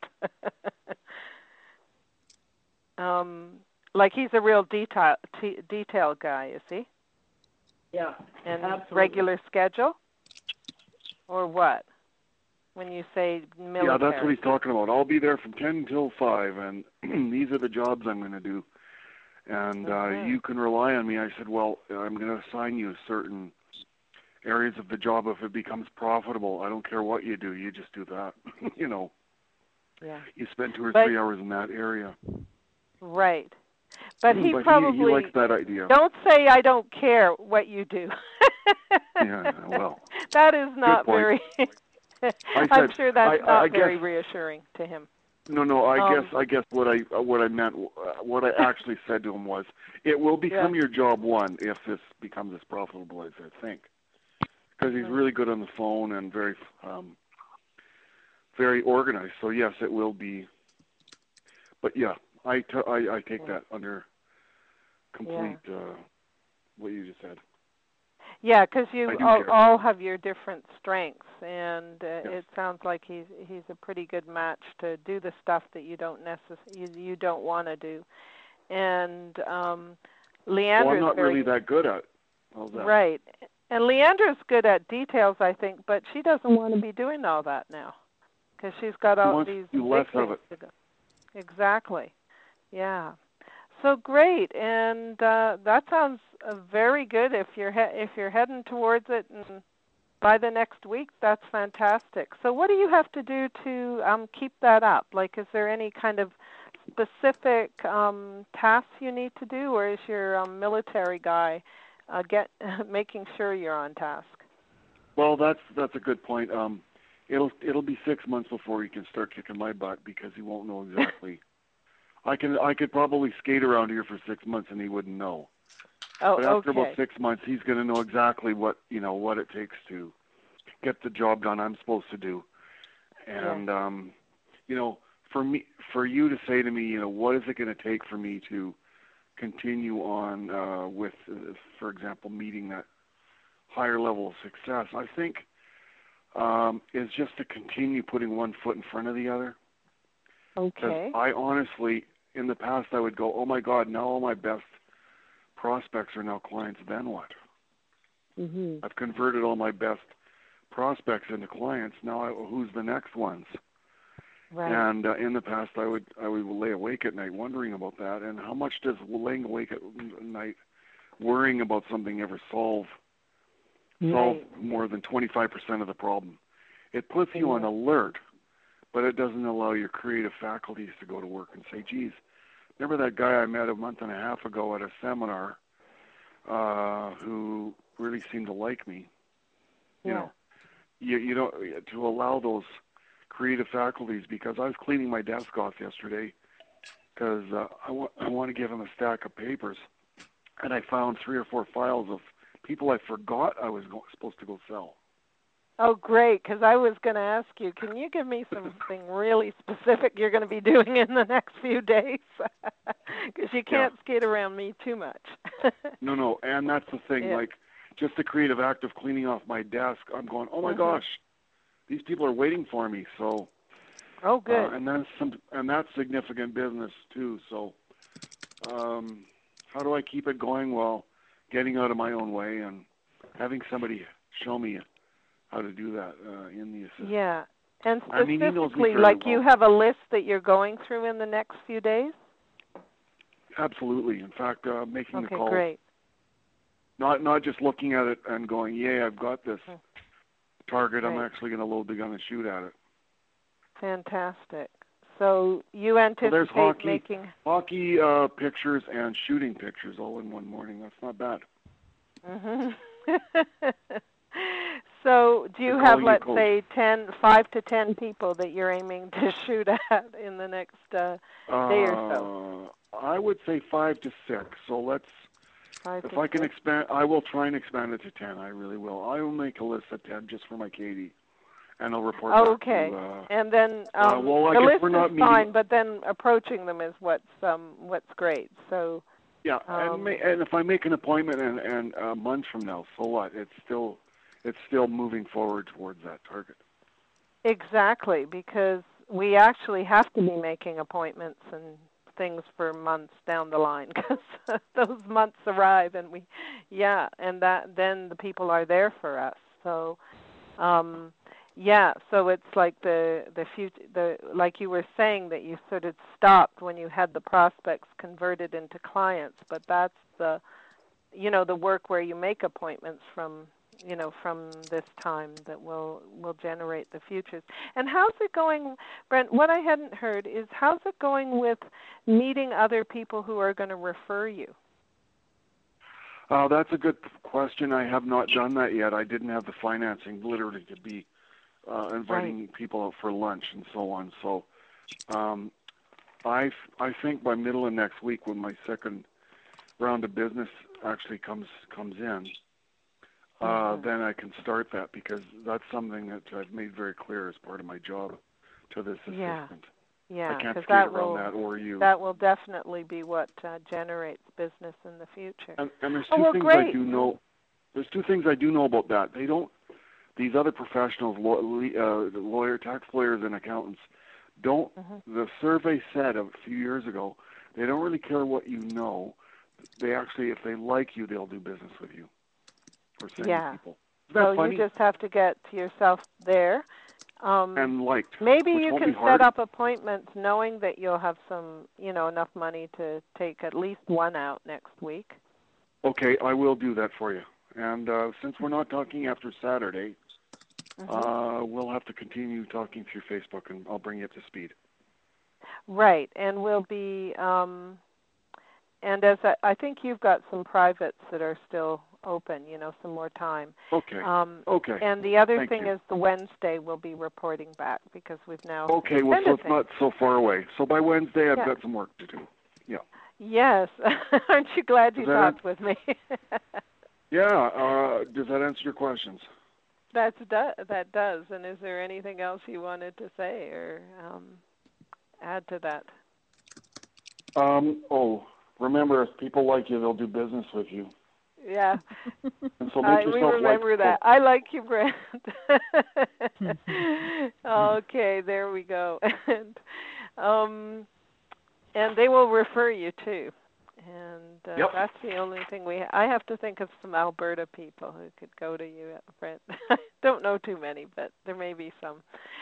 Like he's a real detail guy, is he? Yeah. And absolutely. regular schedule? Or what? When you say military? Yeah, that's what he's talking about. I'll be there from 10 until 5, and these are the jobs I'm going to do. And you can rely on me. I said, well, I'm going to assign you certain areas of the job if it becomes profitable. I don't care what you do. You just do that. Yeah. You spend 2 or 3 hours in that area. Right. But he he likes that idea. Don't say I don't care what you do. Yeah, well. That is not very... I'm sure that's not very reassuring to him. No. I guess what I meant, what I actually said to him was, it will become your job one if this becomes as profitable as I think, because he's really good on the phone and very, very organized. So yes, it will be. But yeah, I take that under complete what you just said. Yeah, because you all have your different strengths, and it sounds like he's a pretty good match to do the stuff that you don't you don't want to do. And Leandra's I'm not really that good at. How's that? Right, and Leandra's good at details, I think, but she doesn't want to be doing all that now because she's got all these big less things of it. to go. Exactly. Yeah. So great, and that sounds very good. If you're heading towards it, and by the next week, that's fantastic. So, what do you have to do to keep that up? Like, is there any kind of specific tasks you need to do, or is your military guy making sure you're on task? Well, that's a good point. It'll be 6 months before he can start kicking my butt because he won't know exactly. I could probably skate around here for 6 months and he wouldn't know. Oh, but after about 6 months, he's going to know exactly what it takes to get the job done I'm supposed to do. And for you to say to me, what is it going to take for me to continue on with, for example, meeting that higher level of success? I think is just to continue putting one foot in front of the other. Okay. I honestly, in the past, I would go, oh my God, now all my best prospects are now clients. Then what? Mm-hmm. I've converted all my best prospects into clients. Now who's the next ones? Right. And in the past, I would lay awake at night wondering about that. And how much does laying awake at night worrying about something ever solve more than 25% of the problem? It puts you on alert, but it doesn't allow your creative faculties to go to work and say, geez, remember that guy I met a month and a half ago at a seminar who really seemed to like me? You know, to allow those creative faculties, because I was cleaning my desk off yesterday because I want to give him a stack of papers, and I found 3 or 4 files of people I forgot I was supposed to go sell. Oh, great, because I was going to ask you, can you give me something really specific you're going to be doing in the next few days? Because you can't skate around me too much. No, and that's the thing, like just the creative act of cleaning off my desk, I'm going, oh my gosh, these people are waiting for me. So, oh, good. And that's significant business too. So, how do I keep it going while getting out of my own way and having somebody show me how to do that in the assistant? Yeah, and specifically, you have a list that you're going through in the next few days? Absolutely. In fact, making the calls. Okay, great. Not just looking at it and going, yeah, I've got this target. I'm actually going to load the gun and shoot at it. Fantastic. So you anticipate making hockey pictures and shooting pictures all in one morning. That's not bad. So do you have, let's say, 5 to 10 people that you're aiming to shoot at in the next day or so? I would say 5 to 6. So let's 5 If to I can 6. expand, I will try and expand it to 10. I really will. I will make a list of 10 just for my Katie, and I'll report back Okay. to. And then well, I the guess list we're not is meeting. fine, but then approaching them is what's great. So. Yeah, and if I make an appointment and a month from now, so what? It's still moving forward towards that target. Exactly, because we actually have to be making appointments and things for months down the line, because those months arrive, and and that then the people are there for us. So, so it's like the future, like you were saying, that you sort of stopped when you had the prospects converted into clients, but that's the work where you make appointments from this time that will generate the futures. And how's it going, Brent? What I hadn't heard is, how's it going with meeting other people who are going to refer you? That's a good question. I have not done that yet. I didn't have the financing literally to be inviting people out for lunch and so on. So I think by middle of next week, when my second round of business actually comes in, then I can start that, because that's something that I've made very clear as part of my job to this assistant. Yeah, I can't because skate around that, or you. That will definitely be what generates business in the future. And there's two things I do know. There's two things I do know about that. They don't. These other professionals, tax lawyers, and accountants, don't. The survey said a few years ago, they don't really care what you know. They actually, if they like you, they'll do business with you. Or send you people. So funny? You just have to get yourself there. And liked. Maybe you can set up appointments knowing that you'll have some, enough money to take at least one out next week. Okay, I will do that for you. And since we're not talking after Saturday, we'll have to continue talking through Facebook, and I'll bring you up to speed. Right, and we'll be, and as I think you've got some privates that are still open, some more time. Okay. Okay. And the other thing is the Wednesday we'll be reporting back, because we've now. Okay, well, so it's not so far away. So by Wednesday, I've got some work to do. Yeah. Yes. Aren't you glad you talked with me? Yeah. Does that answer your questions? That does. And is there anything else you wanted to say or add to that? Remember, if people like you, they'll do business with you. Yeah. And so make yourself we remember that. I like you, Brent. Okay, there we go. And they will refer you too. And that's the only thing I have to think of some Alberta people who could go to you, Brent. I don't know too many, but there may be some.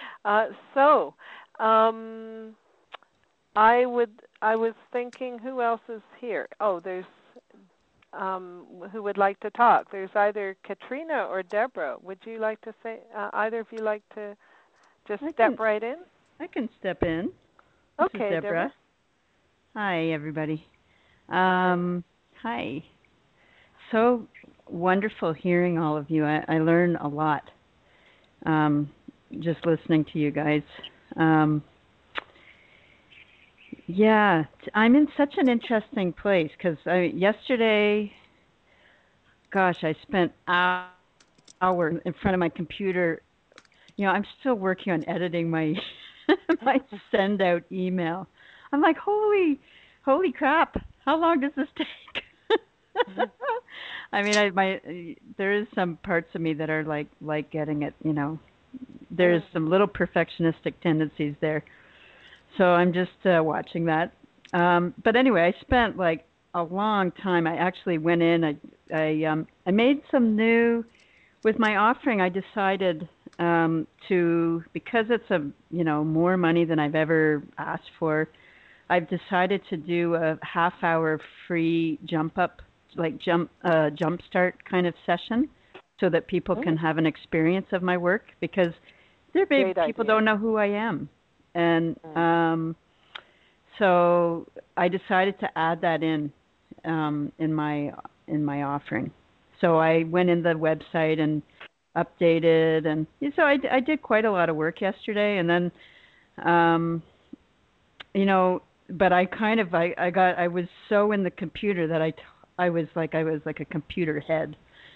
I was thinking, who else is here? Oh, there's who would like to talk. There's either Katrina or Deborah. Would you like to say, either of you like to just step right in? I can step in. Okay, this is Deborah. Hi, everybody. Hi. So wonderful hearing all of you. I learn a lot just listening to you guys. Yeah, I'm in such an interesting place, because yesterday, gosh, I spent hours in front of my computer. I'm still working on editing my my send out email. I'm like, holy crap! How long does this take? I mean, there is some parts of me that are like getting it. There's some little perfectionistic tendencies there. So I'm just watching that. But anyway, I spent like a long time. I actually went in. I made some new with my offering. I decided to, because it's more money than I've ever asked for. I've decided to do a half-hour free jump start kind of session, so that people can have an experience of my work, because there may be people don't know who I am. And so I decided to add that in my offering. So I went in the website and updated, and so I did quite a lot of work yesterday. And then, but I was so in the computer that I was like a computer head.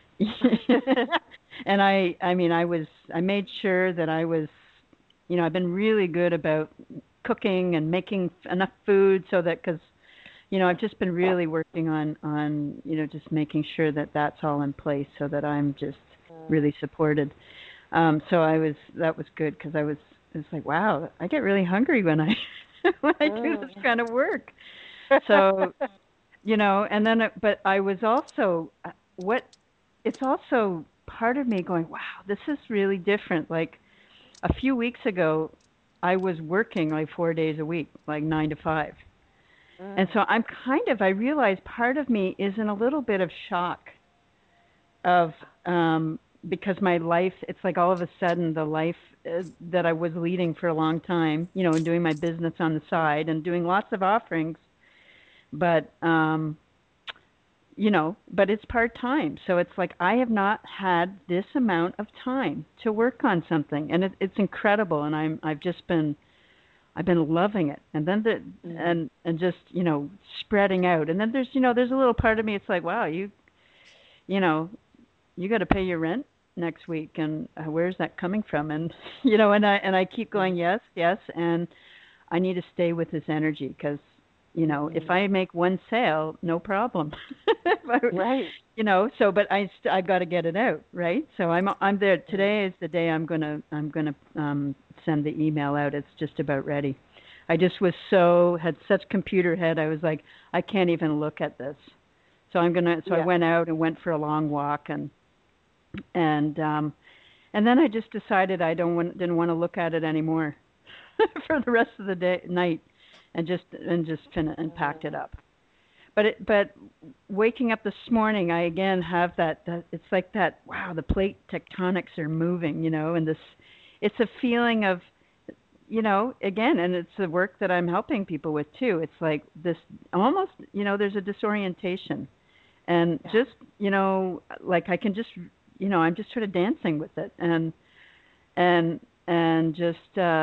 And I made sure that I was, I've been really good about cooking and making enough food so that, because I've just been really working on just making sure that that's all in place so that I'm just really supported. So that was good, because it's like, wow, I get really hungry when I when I do this kind of work. So, and then but I was also it's also part of me going, wow, this is really different. Like a few weeks ago, I was working like 4 days a week, like 9 to 5. And so I realize part of me is in a little bit of shock of, because my life, it's like all of a sudden the life that I was leading for a long time, and doing my business on the side and doing lots of offerings, but, but it's part-time. So it's like I have not had this amount of time to work on something, and it's incredible. And I've been loving it. And then and just, spreading out. And then there's a little part of me, it's like, wow, you got to pay your rent next week, and where's that coming from? And and I keep going, yes, and I need to stay with this energy, because if I make one sale, no problem. Right. So but I've got to get it out, right? So I'm there. Today is the day I'm gonna send the email out. It's just about ready. I just had such computer head. I was like, I can't even look at this. So I went out and went for a long walk, and then I just decided I didn't want to look at it anymore for the rest of the night, and just packed it up. But waking up this morning, I again have that it's like that, wow, the plate tectonics are moving, and it's a feeling of, again, and it's the work that I'm helping people with too. It's like this almost, there's a disorientation, and just, like I can just, I'm just sort of dancing with it, and just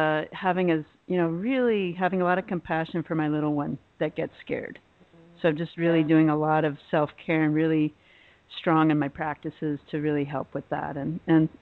really having a lot of compassion for my little one that gets scared. So just really doing a lot of self-care and really strong in my practices to really help with that. And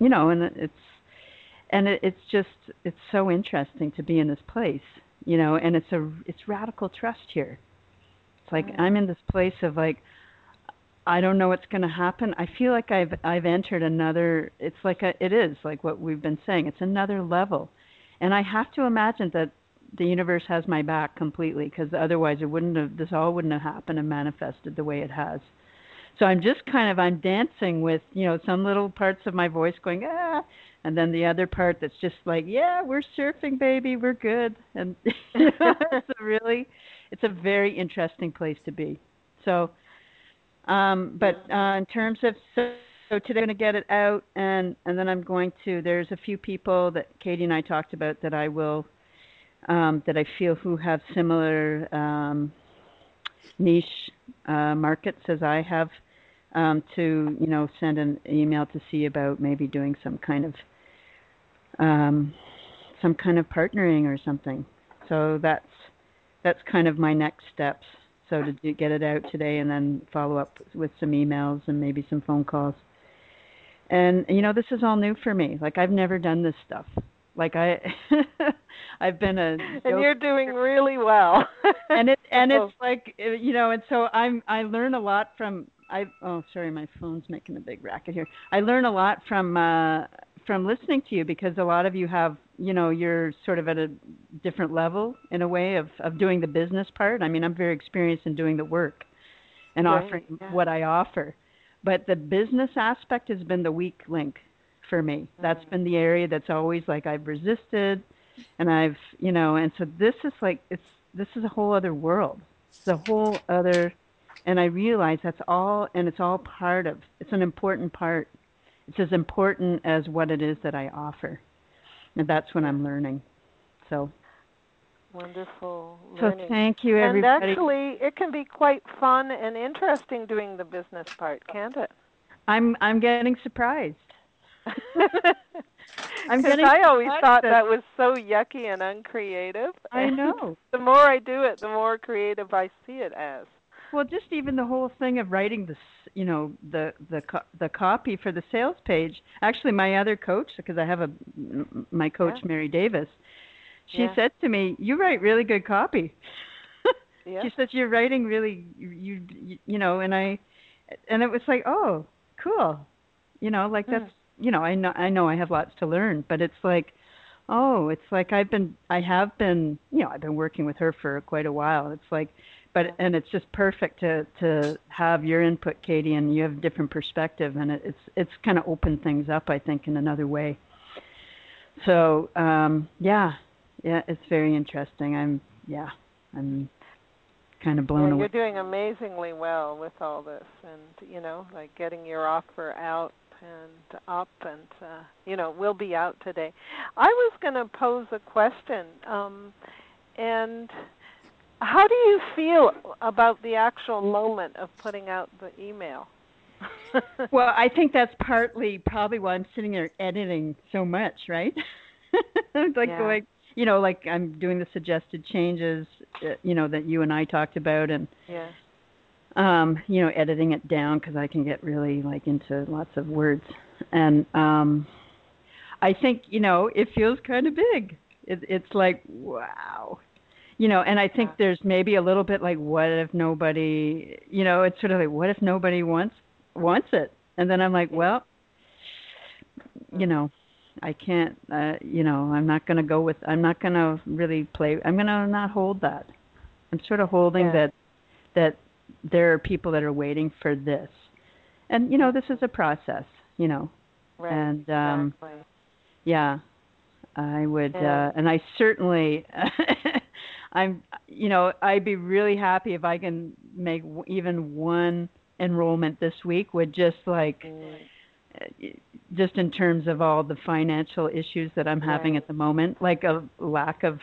it's so interesting to be in this place, and it's radical trust here. It's like I'm in this place of like, I don't know what's going to happen. I feel like I've entered another, it is like what we've been saying. It's another level. And I have to imagine that the universe has my back completely, because otherwise this all wouldn't have happened and manifested the way it has. So I'm just I'm dancing with, some little parts of my voice going, ah, and then the other part that's just like, yeah, we're surfing, baby, we're good. And it's a very interesting place to be. So, in terms of, so today I'm going to get it out, and then I'm going to, there's a few people that Katie and I talked about that I will, that I feel who have similar niche markets as I have, to, send an email to see about maybe doing some kind of partnering or something. So that's kind of my next steps. So to get it out today, and then follow up with some emails and maybe some phone calls. And this is all new for me. Like I've never done this stuff. Like I've been and you're doing really well. it's like, and so I learn a lot from oh, sorry, my phone's making a big racket here. I learn a lot from listening to you, because a lot of you have, you're sort of at a different level in a way of doing the business part. I mean, I'm very experienced in doing the work and offering what I offer. But the business aspect has been the weak link for me. That's been the area that's always like I've resisted, and I've, and so this is like, this is a whole other world. It's a whole other, and I realize that's all, and it's all part of, it's an important part. It's as important as what it is that I offer. And that's what I'm learning. So wonderful learning. So thank you, everybody. And actually, it can be quite fun and interesting doing the business part, can't it? I'm getting surprised. I always thought that was so yucky and uncreative. I know. The more I do it, the more creative I see it as. Well, just even the whole thing of writing the copy for the sales page. Actually, my other coach, because I have my coach Mary Davis, she said to me, "You write really good copy." She said, "You're writing really and it was like, "Oh, cool." Like that's I know I have lots to learn, but it's like, oh, it's like I've been working with her for quite a while. It's like, and it's just perfect to have your input, Katie, and you have a different perspective, and it's kind of opened things up, I think, in another way. So it's very interesting. I'm kind of blown away. You're doing amazingly well with all this, and like getting your offer out and up, and we'll be out today. I was going to pose a question, and how do you feel about the actual moment of putting out the email? Well, I think that's probably why I'm sitting there editing so much, right? Like I'm doing the suggested changes, that you and I talked about, and editing it down because I can get really into lots of words, and I think it feels kind of big. It's like, wow, and I think there's maybe a little bit like, what if nobody, it's sort of like, what if nobody wants it, and then I'm like, well, I can't, I'm not going to really play. I'm going to not hold that. I'm sort of holding that there are people that are waiting for this. And, this is a process, Right, and, exactly. I would, and I certainly, I'd be really happy if I can make even one enrollment this week would just just in terms of all the financial issues that I'm having at the moment, like a lack of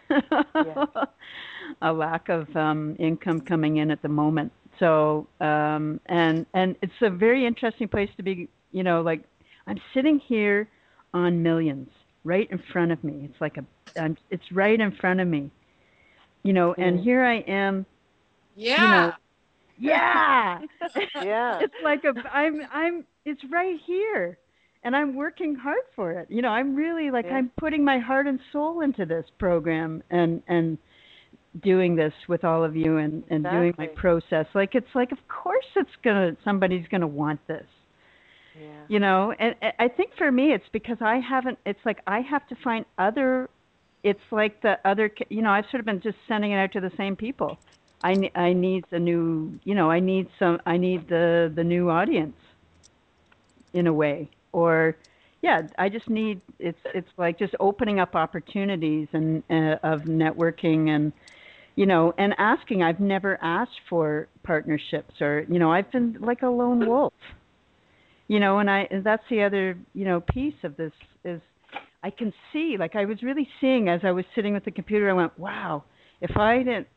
income coming in at the moment. So and it's a very interesting place to be. I'm sitting here on millions right in front of me. It's like it's right in front of me. And here I am. Yeah. Yeah. It's like it's right here, and I'm working hard for it. I'm really I'm putting my heart and soul into this program and doing this with all of you and doing my process. It's like, of course somebody's gonna want this. Yeah. And I think for me it's because I have to find other. It's like the other. I've sort of been just sending it out to the same people. I need the new. I need the new audience. In a way, or I just need it's like just opening up opportunities and of networking and and asking. I've never asked for partnerships, or I've been like a lone wolf, and that's the other piece of this is I can see, I was really seeing as I was sitting with the computer. I went, wow, if I didn't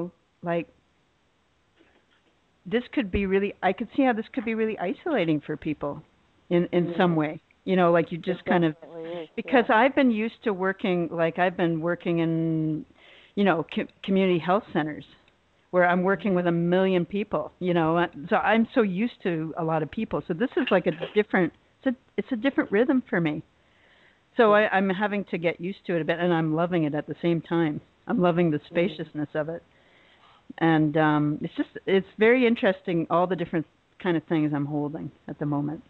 this could be really, I could see how this could be really isolating for people in some way, you just kind of, because I've been used to working, I've been working in, community health centers where I'm working with 1 million people, so I'm so used to a lot of people. So this is like it's a different rhythm for me. So I'm having to get used to it a bit, and I'm loving it at the same time. I'm loving the spaciousness of it. And it's very interesting, all the different kind of things I'm holding at the moment.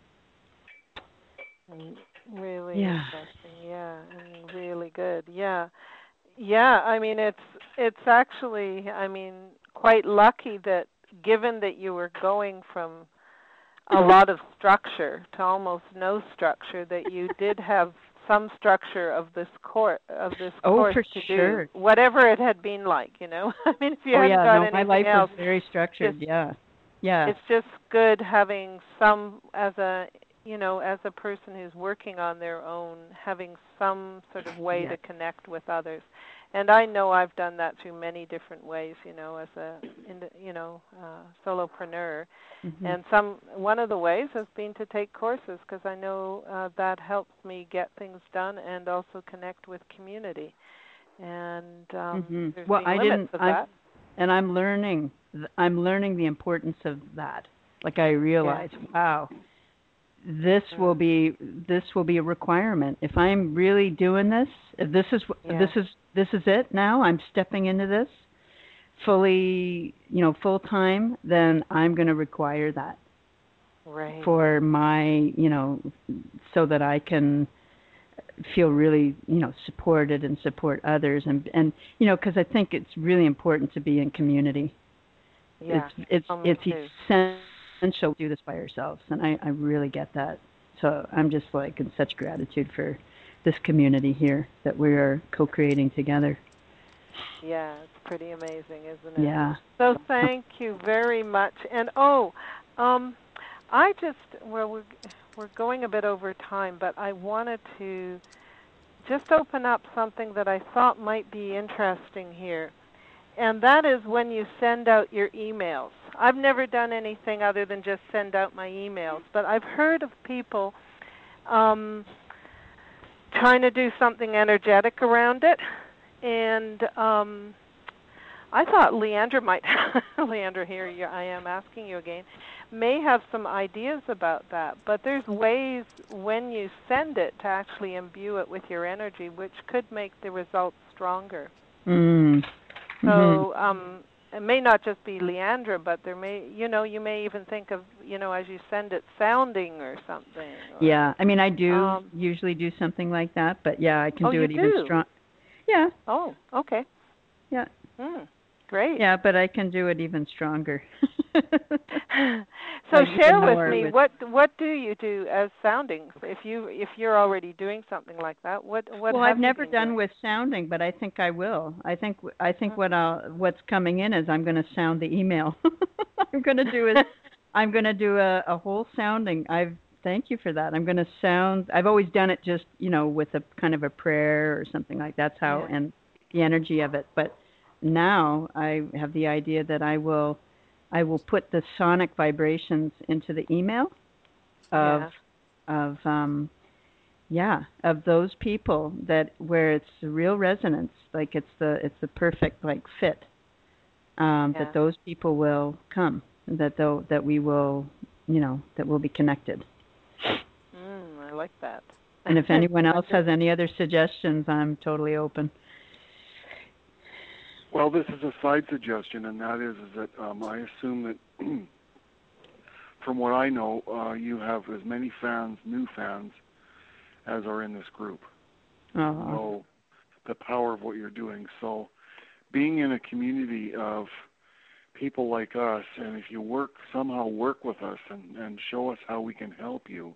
Really interesting, and really good, I mean, it's actually, quite lucky that, given that you were going from a lot of structure to almost no structure, that you did have some structure of this course for to sure. do, whatever it had been like, I mean, if you hadn't got anything my life else, was very structured. It's just good having some, as a person who's working on their own, having some sort of way to connect with others. And I know I've done that through many different ways, as a solopreneur. Mm-hmm. And one of the ways has been to take courses, because I know that helps me get things done and also connect with community. And there's been limits of that. and I'm learning. I'm learning the importance of that. Like I realize, wow, this will be a requirement. If I'm really doing this, if this is it now, I'm stepping into this fully, full time, then I'm going to require that. Right. For my, so that I can feel really, supported and support others, and because I think it's really important to be in community. Yeah. It's essential to do this by ourselves, and I really get that. So I'm just like in such gratitude for this community here that we are co-creating together. Yeah, it's pretty amazing, isn't it? Yeah. So thank you very much. And we're going a bit over time, but I wanted to just open up something that I thought might be interesting here. And that is when you send out your emails. I've never done anything other than just send out my emails, but I've heard of people trying to do something energetic around it. And I thought Leandra might, Leandra, here I am asking you again, may have some ideas about that. But there's ways when you send it to actually imbue it with your energy, which could make the results stronger. So it may not just be Leandra, but there may, you may even think of, as you send it, sounding or something. Yeah, I mean, I do usually do something like that, but yeah, I can do it even strong. Yeah. Oh, okay. Yeah. Great. Yeah, but I can do it even stronger. So share with me what do you do as soundings? If you're already doing something like that, what Well, I've never done with sounding, but I think I will. I think what's coming in is I'm going to sound the email. I'm going to do a whole sounding. Thank you for that. I'm going to sound. I've always done it just with a kind of a prayer or something like that's how and the energy of it. But now I have the idea that I will put the sonic vibrations into the email of those people where it's the real resonance, like it's the perfect like fit. That those people will come, that we will, that we'll be connected. I like that. And if anyone else has any other suggestions, I'm totally open. Well, this is a side suggestion, and that is that I assume that, from what I know, you have as many new fans, as are in this group. Know the power of what you're doing. So, being in a community of people like us, and if you somehow work with us and show us how we can help you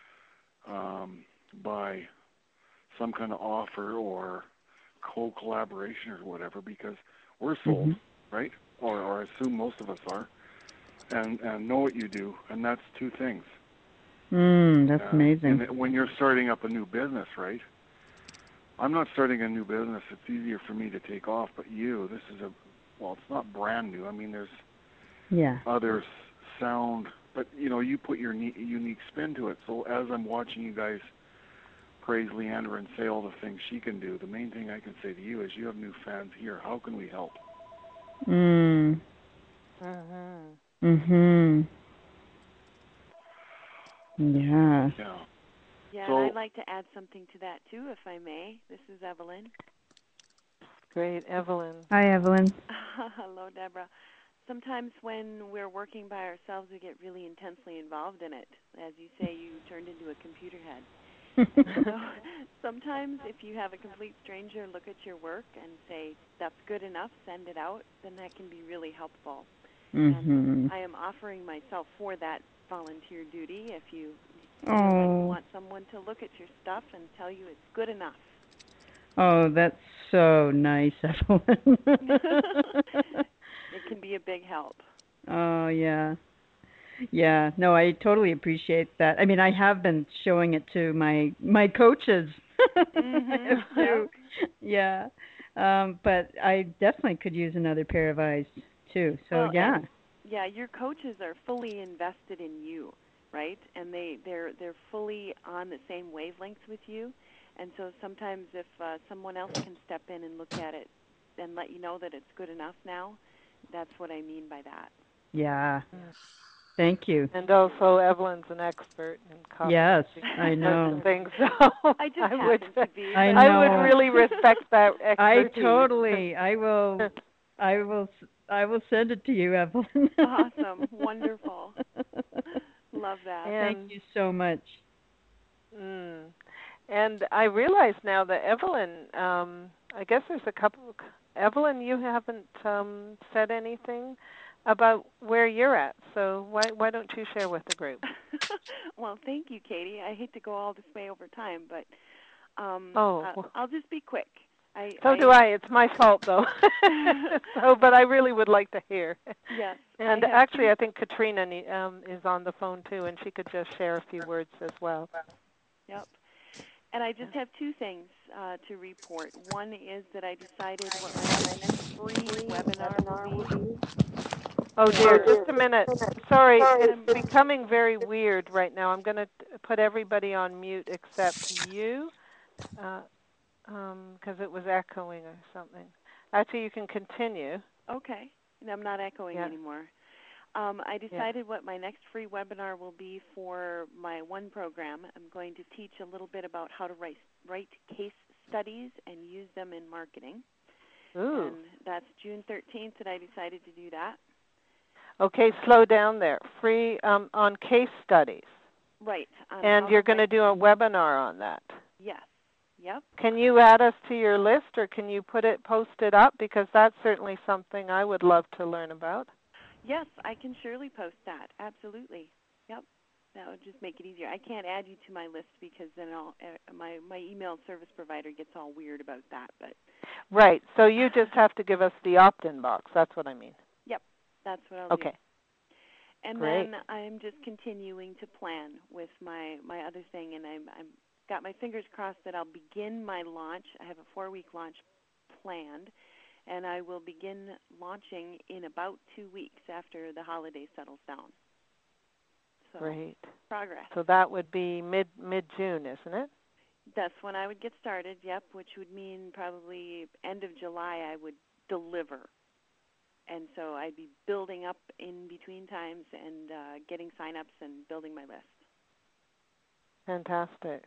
by some kind of offer or co-collaboration or whatever, because we're souls, right? Or I assume most of us are, and know what you do, and that's two things. That's amazing. And when you're starting up a new business, right? I'm not starting a new business. It's easier for me to take off, but this is it's not brand new. I mean, there's others sound, but you put your unique spin to it. So as I'm watching you guys praise Leandra and say all the things she can do, the main thing I can say to you is you have new fans here. How can we help? Yeah. Yeah, so, I'd like to add something to that too, if I may. This is Evelyn. Great, Evelyn. Hi, Evelyn. Hello, Deborah. Sometimes when we're working by ourselves, we get really intensely involved in it. As you say, you turned into a computer head. So sometimes if you have a complete stranger look at your work and say, that's good enough, send it out, then that can be really helpful. And I am offering myself for that volunteer duty if you want someone to look at your stuff and tell you it's good enough. Oh, that's so nice, Evelyn. It can be a big help. Oh, yeah. Yeah, no, I totally appreciate that. I mean, I have been showing it to my coaches. Too. Yeah. But I definitely could use another pair of eyes, too. So, yeah. Yeah, your coaches are fully invested in you, right? And they're fully on the same wavelengths with you. And so sometimes if someone else can step in and look at it and let you know that it's good enough now, That's what I mean by that. Yeah. Thank you. And also, Evelyn's an expert in coffee. Yes, I know. Things, so I just I happen to be. I I know. would really respect that expertise. I totally. I will. I will send it to you, Evelyn. Awesome. Wonderful. Love that. Thank you so much. And I realize now that Evelyn, I guess there's a couple. Evelyn, you haven't said anything about where you're at, so why don't you share with the group? Well, thank you, Katie. I hate to go all this way over time, but I'll just be quick. So do I. It's my fault, though. But I really would like to hear. Yes. And actually, I think Katrina is on the phone, too, and she could just share a few words as well. Yep. And I just have two things to report. One is that I decided what my next free webinar will be. Oh, dear. Just a minute. Sorry, it's becoming very weird right now. I'm going to put everybody on mute except you. Because it was echoing or something. Actually, you can continue. Okay. And I'm not echoing anymore. I decided what my next free webinar will be for my one program. I'm going to teach a little bit about how to write case studies and use them in marketing. Ooh. And that's June 13th that I decided to do that. Okay, slow down there. Free on case studies. Right. And you're going to do a webinar on that. Yes. Yep. Can you add us to your list, or can you post it up? Because that's certainly something I would love to learn about. Yes, I can surely post that. Absolutely. Yep. That would just make it easier. I can't add you to my list because then my email service provider gets all weird about that. But right. So you just have to give us the opt-in box. That's what I mean. Yep. That's what I'll do. Okay. And Great. then I'm just continuing to plan with my other thing, and I'm got my fingers crossed that I'll begin my launch. I have a 4-week launch planned, and I will begin launching in about 2 weeks after the holiday settles down. So, great. Progress. So that would be mid-June, isn't it? That's when I would get started, yep, which would mean probably end of July I would deliver. And so I'd be building up in between times and getting sign-ups and building my list. Fantastic.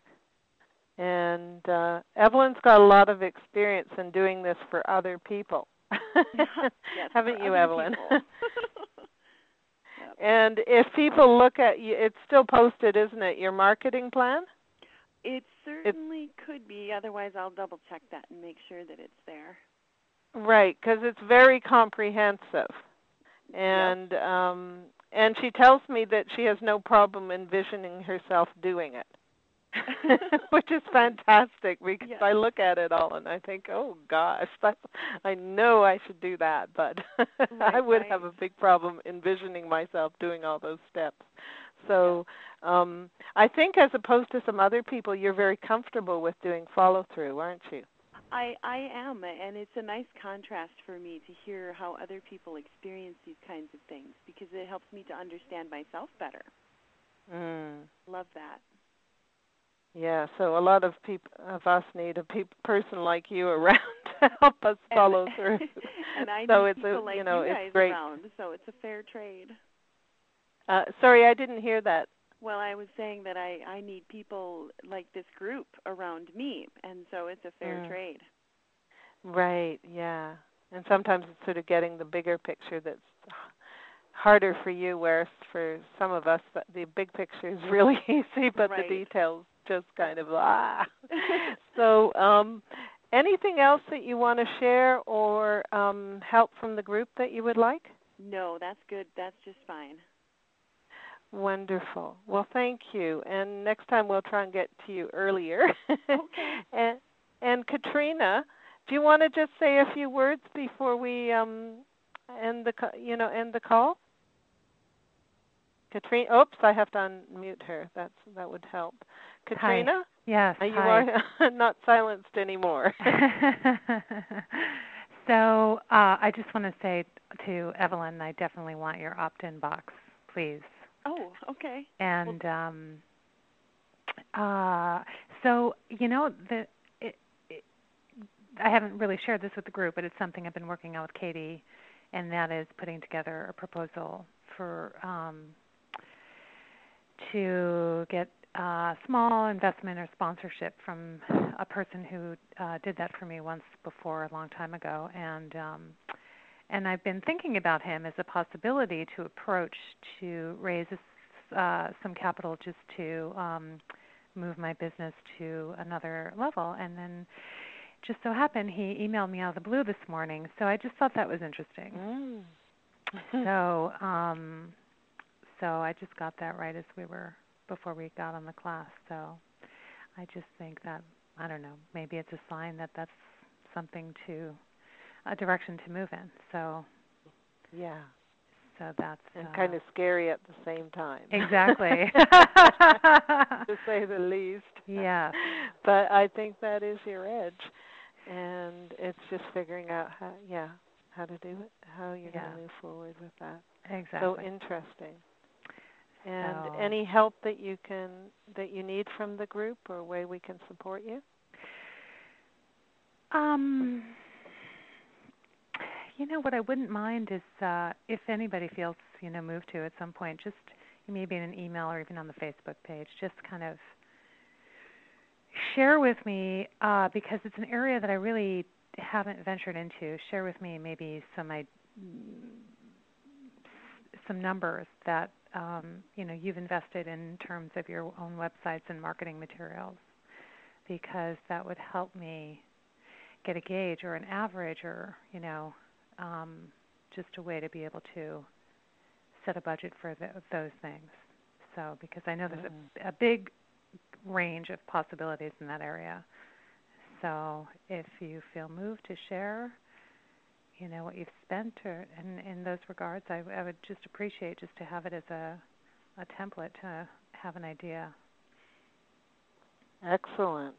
And Evelyn's got a lot of experience in doing this for other people. Yes, haven't you, Evelyn? Yep. And if people look at you, it's still posted, isn't it, your marketing plan? It certainly could be. Otherwise, I'll double-check that and make sure that it's there. Right, because it's very comprehensive. And and she tells me that she has no problem envisioning herself doing it. Which is fantastic because I look at it all and I think, oh gosh, I know I should do that, but I would have a big problem envisioning myself doing all those steps. So I think as opposed to some other people, you're very comfortable with doing follow-through, aren't you? I am, and it's a nice contrast for me to hear how other people experience these kinds of things because it helps me to understand myself better. Love that. Yeah, so a lot of us need a person like you around to help us follow through. And I so need it's people like you guys great. around, so it's a fair trade. Sorry, I didn't hear that. Well, I was saying that I need people like this group around me, and so it's a fair trade. Right, yeah. And sometimes it's sort of getting the bigger picture that's harder for you, whereas for some of us, the big picture is really easy, but the details just kind of, So anything else that you want to share or help from the group that you would like? No, that's good. That's just fine. Wonderful. Well, thank you. And next time we'll try and get to you earlier. Okay. And Katrina, do you want to just say a few words before we end the call? Katrina, oops, I have to unmute her. That would help. Katrina? Hi. Yes. You are not silenced anymore. So I just want to say to Evelyn, I definitely want your opt-in box, please. Oh, okay. And so I haven't really shared this with the group, but it's something I've been working on with Katie. and that is putting together a proposal for to get a small investment or sponsorship from a person who did that for me once before a long time ago, and I've been thinking about him as a possibility to approach to raise some capital just to move my business to another level. And then just so happened he emailed me out of the blue this morning, so I just thought that was interesting. So I just got that right before we got on the class. So I just think that, I don't know, maybe it's a sign that that's something a direction to move in. So yeah. So that's and kind of scary at the same time. Exactly. To say the least. Yeah. But I think that is your edge, and it's just figuring out how to do it, how you're going to move forward with that. Exactly. So interesting. And any help that you need from the group, or a way we can support you? You know, what I wouldn't mind is if anybody feels, moved to at some point, just maybe in an email or even on the Facebook page, just kind of share with me, because it's an area that I really haven't ventured into. Share with me maybe some numbers that you've invested in terms of your own websites and marketing materials, because that would help me get a gauge or an average, or just a way to be able to set a budget for those things. So, because I know there's a big range of possibilities in that area. So if you feel moved to share, what you've spent in those regards, I would just appreciate just to have it as a template to have an idea. Excellent.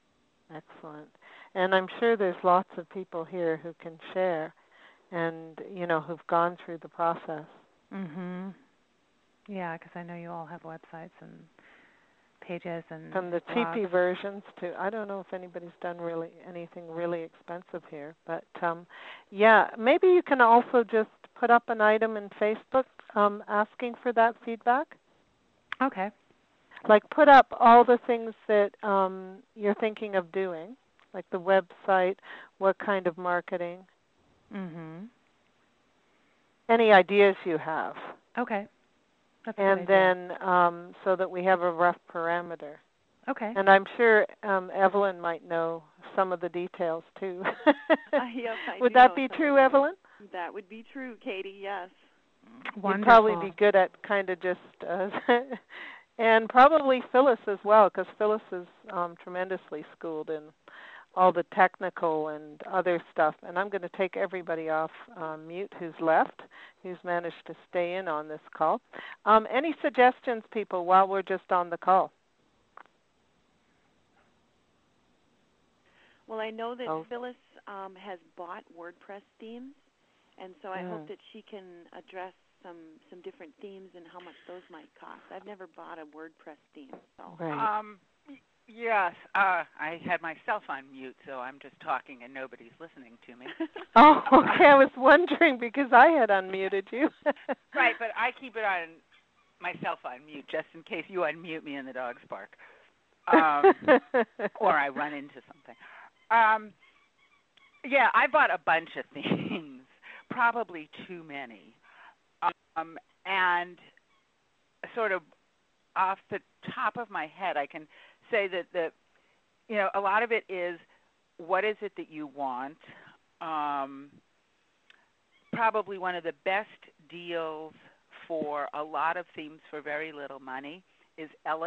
And I'm sure there's lots of people here who can share and, who've gone through the process. Mhm. Yeah, because I know you all have websites and pages and from the blogs. cheapy versions to, I don't know if anybody's done anything really expensive here, but maybe you can also just put up an item in Facebook asking for that feedback. Okay. Like put up all the things that you're thinking of doing, like the website, what kind of marketing, any ideas you have. Okay. That's and a good then so that we have a rough parameter. Okay. And I'm sure Evelyn might know some of the details too. Yes, I would do that know be some true, of that. Evelyn? That would be true, Katie, yes. Wonderful. You'd probably be good at kind of just, and probably Phyllis as well, because Phyllis is tremendously schooled in all the technical and other stuff. And I'm going to take everybody off mute who's left, who's managed to stay in on this call. Any suggestions, people, while we're just on the call? Well, I know that Phyllis has bought WordPress themes, and so I hope that she can address some different themes and how much those might cost. I've never bought a WordPress theme. So. Right. Yes, I had myself on mute, so I'm just talking and nobody's listening to me. Oh, okay. I was wondering because I had unmuted you. Right, but I keep it on myself on mute just in case you unmute me and the dogs bark, or I run into something. Yeah, I bought a bunch of things, probably too many, and sort of off the top of my head, I can say that a lot of it is what is it that you want. Probably one of the best deals for a lot of themes for very little money is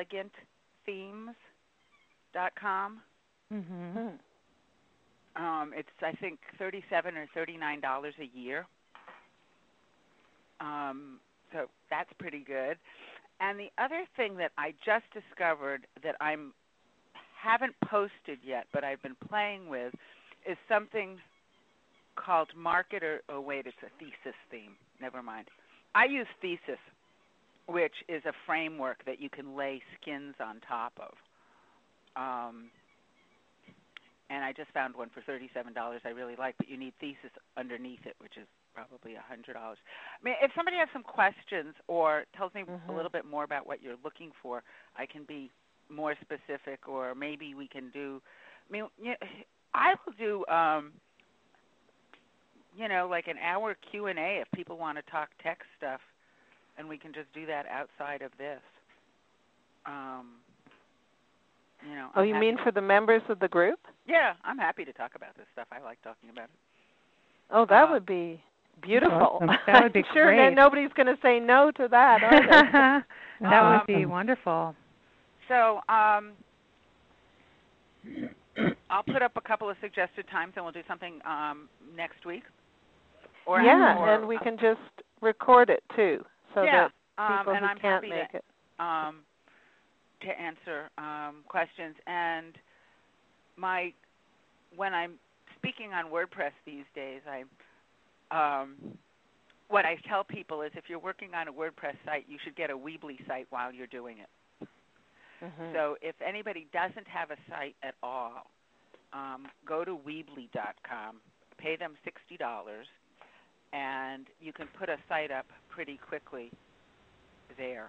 elegantthemes.com. Mm-hmm. It's, I think, $37 or $39 a year. So that's pretty good. And the other thing that I just discovered that I haven't posted yet, but I've been playing with, is something called Market, or wait, it's a Thesis theme. Never mind. I use Thesis, which is a framework that you can lay skins on top of. and I just found one for $37 I really like, but you need thesis underneath it, which is probably $100. I mean, if somebody has some questions or tells me a little bit more about what you're looking for, I can be more specific, or maybe we can do, I mean, I will do, like an hour Q&A if people want to talk tech stuff, and we can just do that outside of this. Oh, you mean for the members of the group? Yeah, I'm happy to talk about this stuff. I like talking about it. Oh, that would be beautiful. Awesome. That would be I'm sure great. Nobody's going to say no to that, are they? That would be wonderful. So I'll put up a couple of suggested times, and we'll do something next week. And we can just record it too, so that people and who I'm can't happy make it to answer questions. And when I'm speaking on WordPress these days, what I tell people is if you're working on a WordPress site, you should get a Weebly site while you're doing it. So if anybody doesn't have a site at all, go to Weebly.com, pay them $60, and you can put a site up pretty quickly there,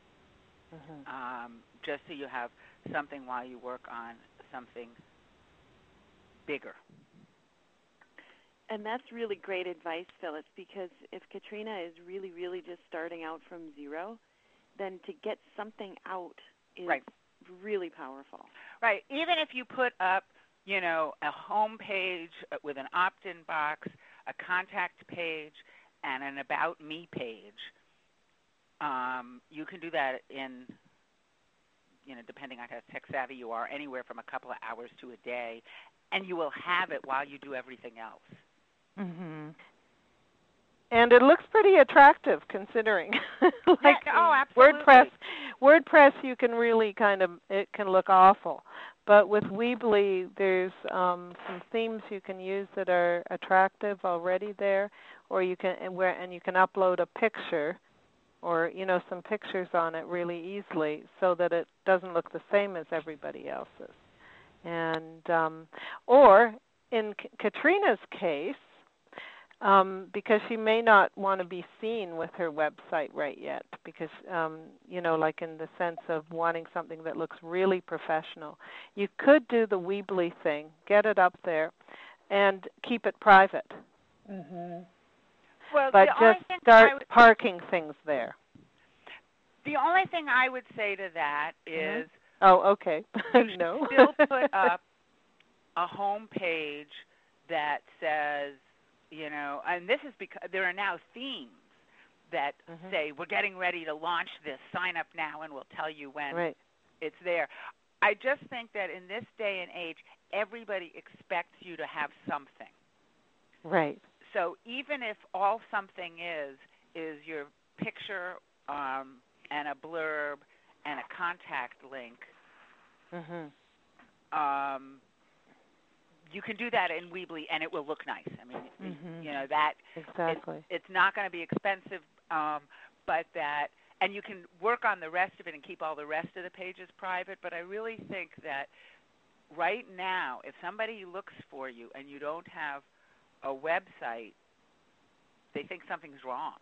just so you have something while you work on something bigger. And that's really great advice, Phyllis, because if Katrina is really, really just starting out from zero, then to get something out is really powerful. Right. Even if you put up, a home page with an opt-in box, a contact page, and an About Me page, you can do that in, depending on how tech-savvy you are, anywhere from a couple of hours to a day, and you will have it while you do everything else. And it looks pretty attractive considering. Absolutely. WordPress, you can really it can look awful. But with Weebly, there's some themes you can use that are attractive already there, or you can upload a picture, or some pictures on it really easily, so that it doesn't look the same as everybody else's. And or in Katrina's case, because she may not want to be seen with her website right yet, because, like in the sense of wanting something that looks really professional, you could do the Weebly thing, get it up there, and keep it private. Well, but just start parking things there. The only thing I would say to that is Oh, okay. You No. still put up a home page that says, and this is because there are now themes that say, we're getting ready to launch this, sign up now, and we'll tell you when it's there. I just think that in this day and age, everybody expects you to have something. Right. So even if all something is your picture and a blurb and a contact link, you can do that in Weebly, and it will look nice. I mean, that exactly. It's not going to be expensive, but that, and you can work on the rest of it and keep all the rest of the pages private. But I really think that right now, if somebody looks for you and you don't have a website, they think something's wrong.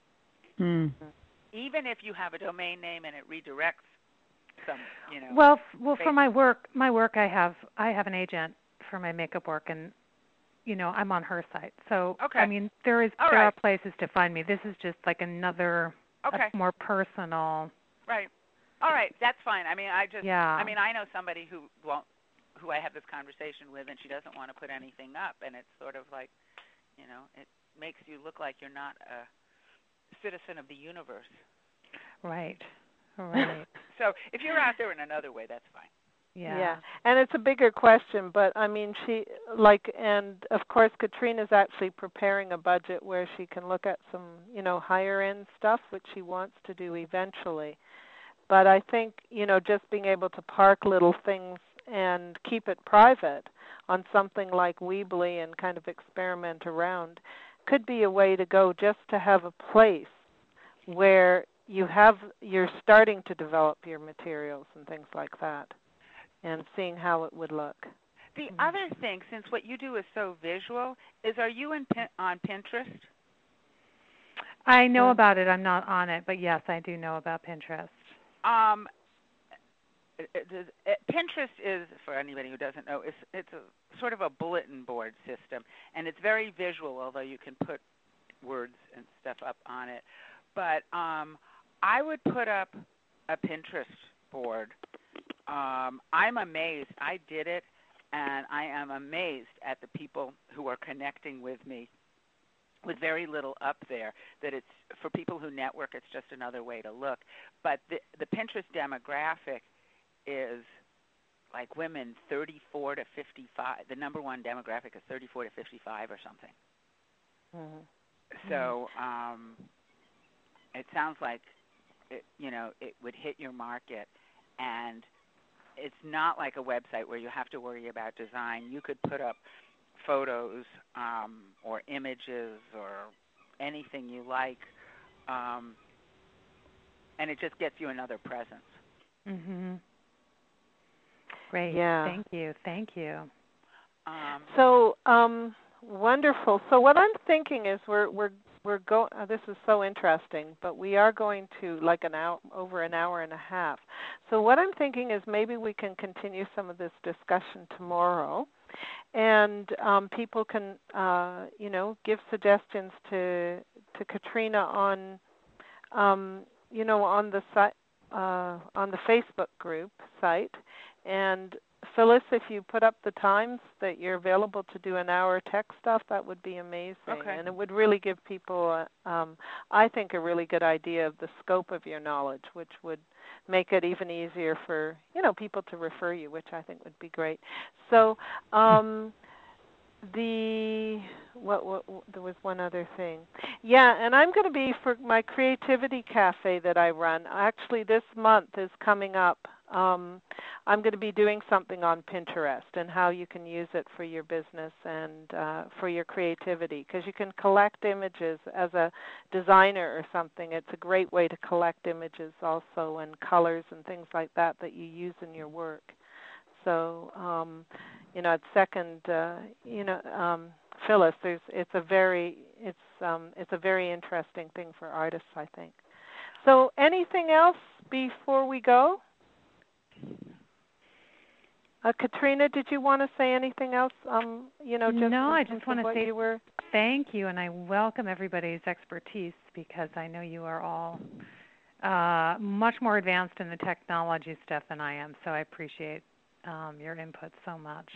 Even if you have a domain name and it redirects some, Well, for my work, I have an agent for my makeup work, and I'm on her site. So I mean, there are places to find me. This is just like another more personal. Right. All right, that's fine. I mean, I know somebody who I have this conversation with, and she doesn't want to put anything up, and it's sort of like, it makes you look like you're not a citizen of the universe. Right. So if you're out there in another way, that's fine. Yeah, and it's a bigger question, but I mean, and of course, Katrina's actually preparing a budget where she can look at some, higher end stuff, which she wants to do eventually. But I think, just being able to park little things and keep it private on something like Weebly and kind of experiment around could be a way to go, just to have a place where you're starting to develop your materials and things like that, and seeing how it would look. The other thing, since what you do is so visual, is are you on Pinterest? I know about it. I'm not on it, but yes, I do know about Pinterest. Pinterest is, for anybody who doesn't know, it's a sort of a bulletin board system, and it's very visual, although you can put words and stuff up on it. But I would put up a Pinterest board. I'm amazed. I did it, and I am amazed at the people who are connecting with me with very little up there. That it's, for people who network, it's just another way to look. But the Pinterest demographic is like women 34 to 55. The number one demographic is 34 to 55 or something. So it sounds like it would hit your market, and it's not like a website where you have to worry about design. You could put up photos or images or anything you like, and it just gets you another presence. Great. Yeah. Thank you. So wonderful. So what I'm thinking is we're going. This is so interesting, but we are going to like over an hour and a half. So what I'm thinking is maybe we can continue some of this discussion tomorrow, and people can give suggestions to Katrina on on the site, on the Facebook group site. And Phyllis, if you put up the times that you're available to do an hour tech stuff, that would be amazing. Okay. And it would really give people, I think, a really good idea of the scope of your knowledge, which would make it even easier for, people to refer you, which I think would be great. So there was one other thing. Yeah, and I'm going to be, for my Creativity Cafe that I run, actually this month is coming up. I'm going to be doing something on Pinterest and how you can use it for your business and for your creativity, because you can collect images as a designer or something. It's a great way to collect images also, and colors and things like that you use in your work. So, I'd second, Phyllis. It's a very interesting thing for artists, I think. So, anything else before we go? Katrina, did you want to say anything else? No, I just want to say thank you, and I welcome everybody's expertise, because I know you are all much more advanced in the technology stuff than I am, so I appreciate your input so much.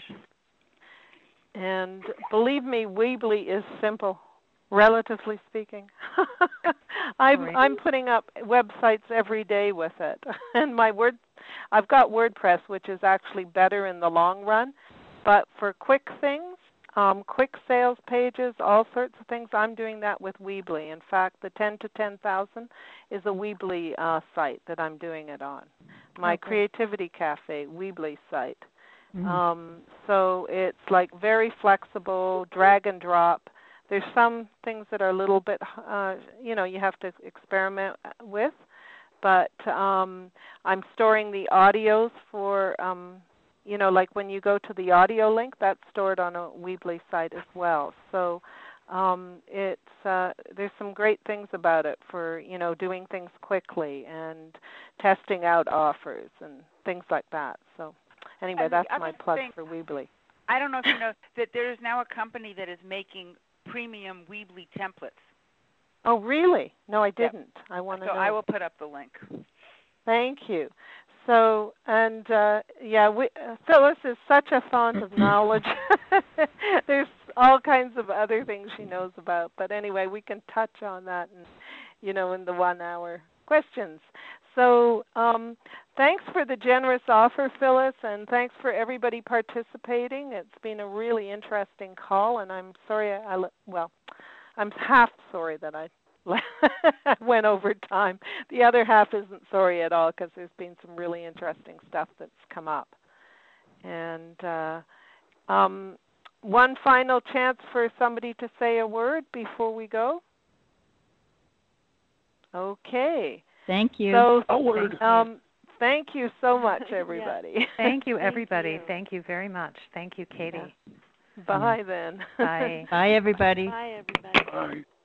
And believe me, Weebly is simple, relatively speaking. I'm putting up websites every day with it, and I've got WordPress, which is actually better in the long run, but for quick things, quick sales pages, all sorts of things, I'm doing that with Weebly. In fact, the 10 to 10,000 is a Weebly site that I'm doing it on. My Creativity Cafe Weebly site. So it's like very flexible, drag and drop. There's some things that are a little bit, you have to experiment with, but I'm storing the audios for, like when you go to the audio link, that's stored on a Weebly site as well. So there's some great things about it for, doing things quickly and testing out offers and things like that. So anyway, that's my plug for Weebly. I don't know if you know that there is now a company that is making premium Weebly templates. Oh, really? No, I didn't. Yep. I want to know. So I will put up the link. Thank you. So, and Phyllis is such a font of knowledge. There's all kinds of other things she knows about. But anyway, we can touch on that in the 1 hour questions. So thanks for the generous offer, Phyllis, and thanks for everybody participating. It's been a really interesting call, and I'm sorry I'm half sorry that I went over time. The other half isn't sorry at all, because there's been some really interesting stuff that's come up. And one final chance for somebody to say a word before we go. Okay. Thank you. So, a word. Thank you so much, everybody. Yeah. Thank you, everybody. you. Thank you very much. Thank you, Katie. Bye then. Bye. Bye, everybody. Bye, everybody. Bye.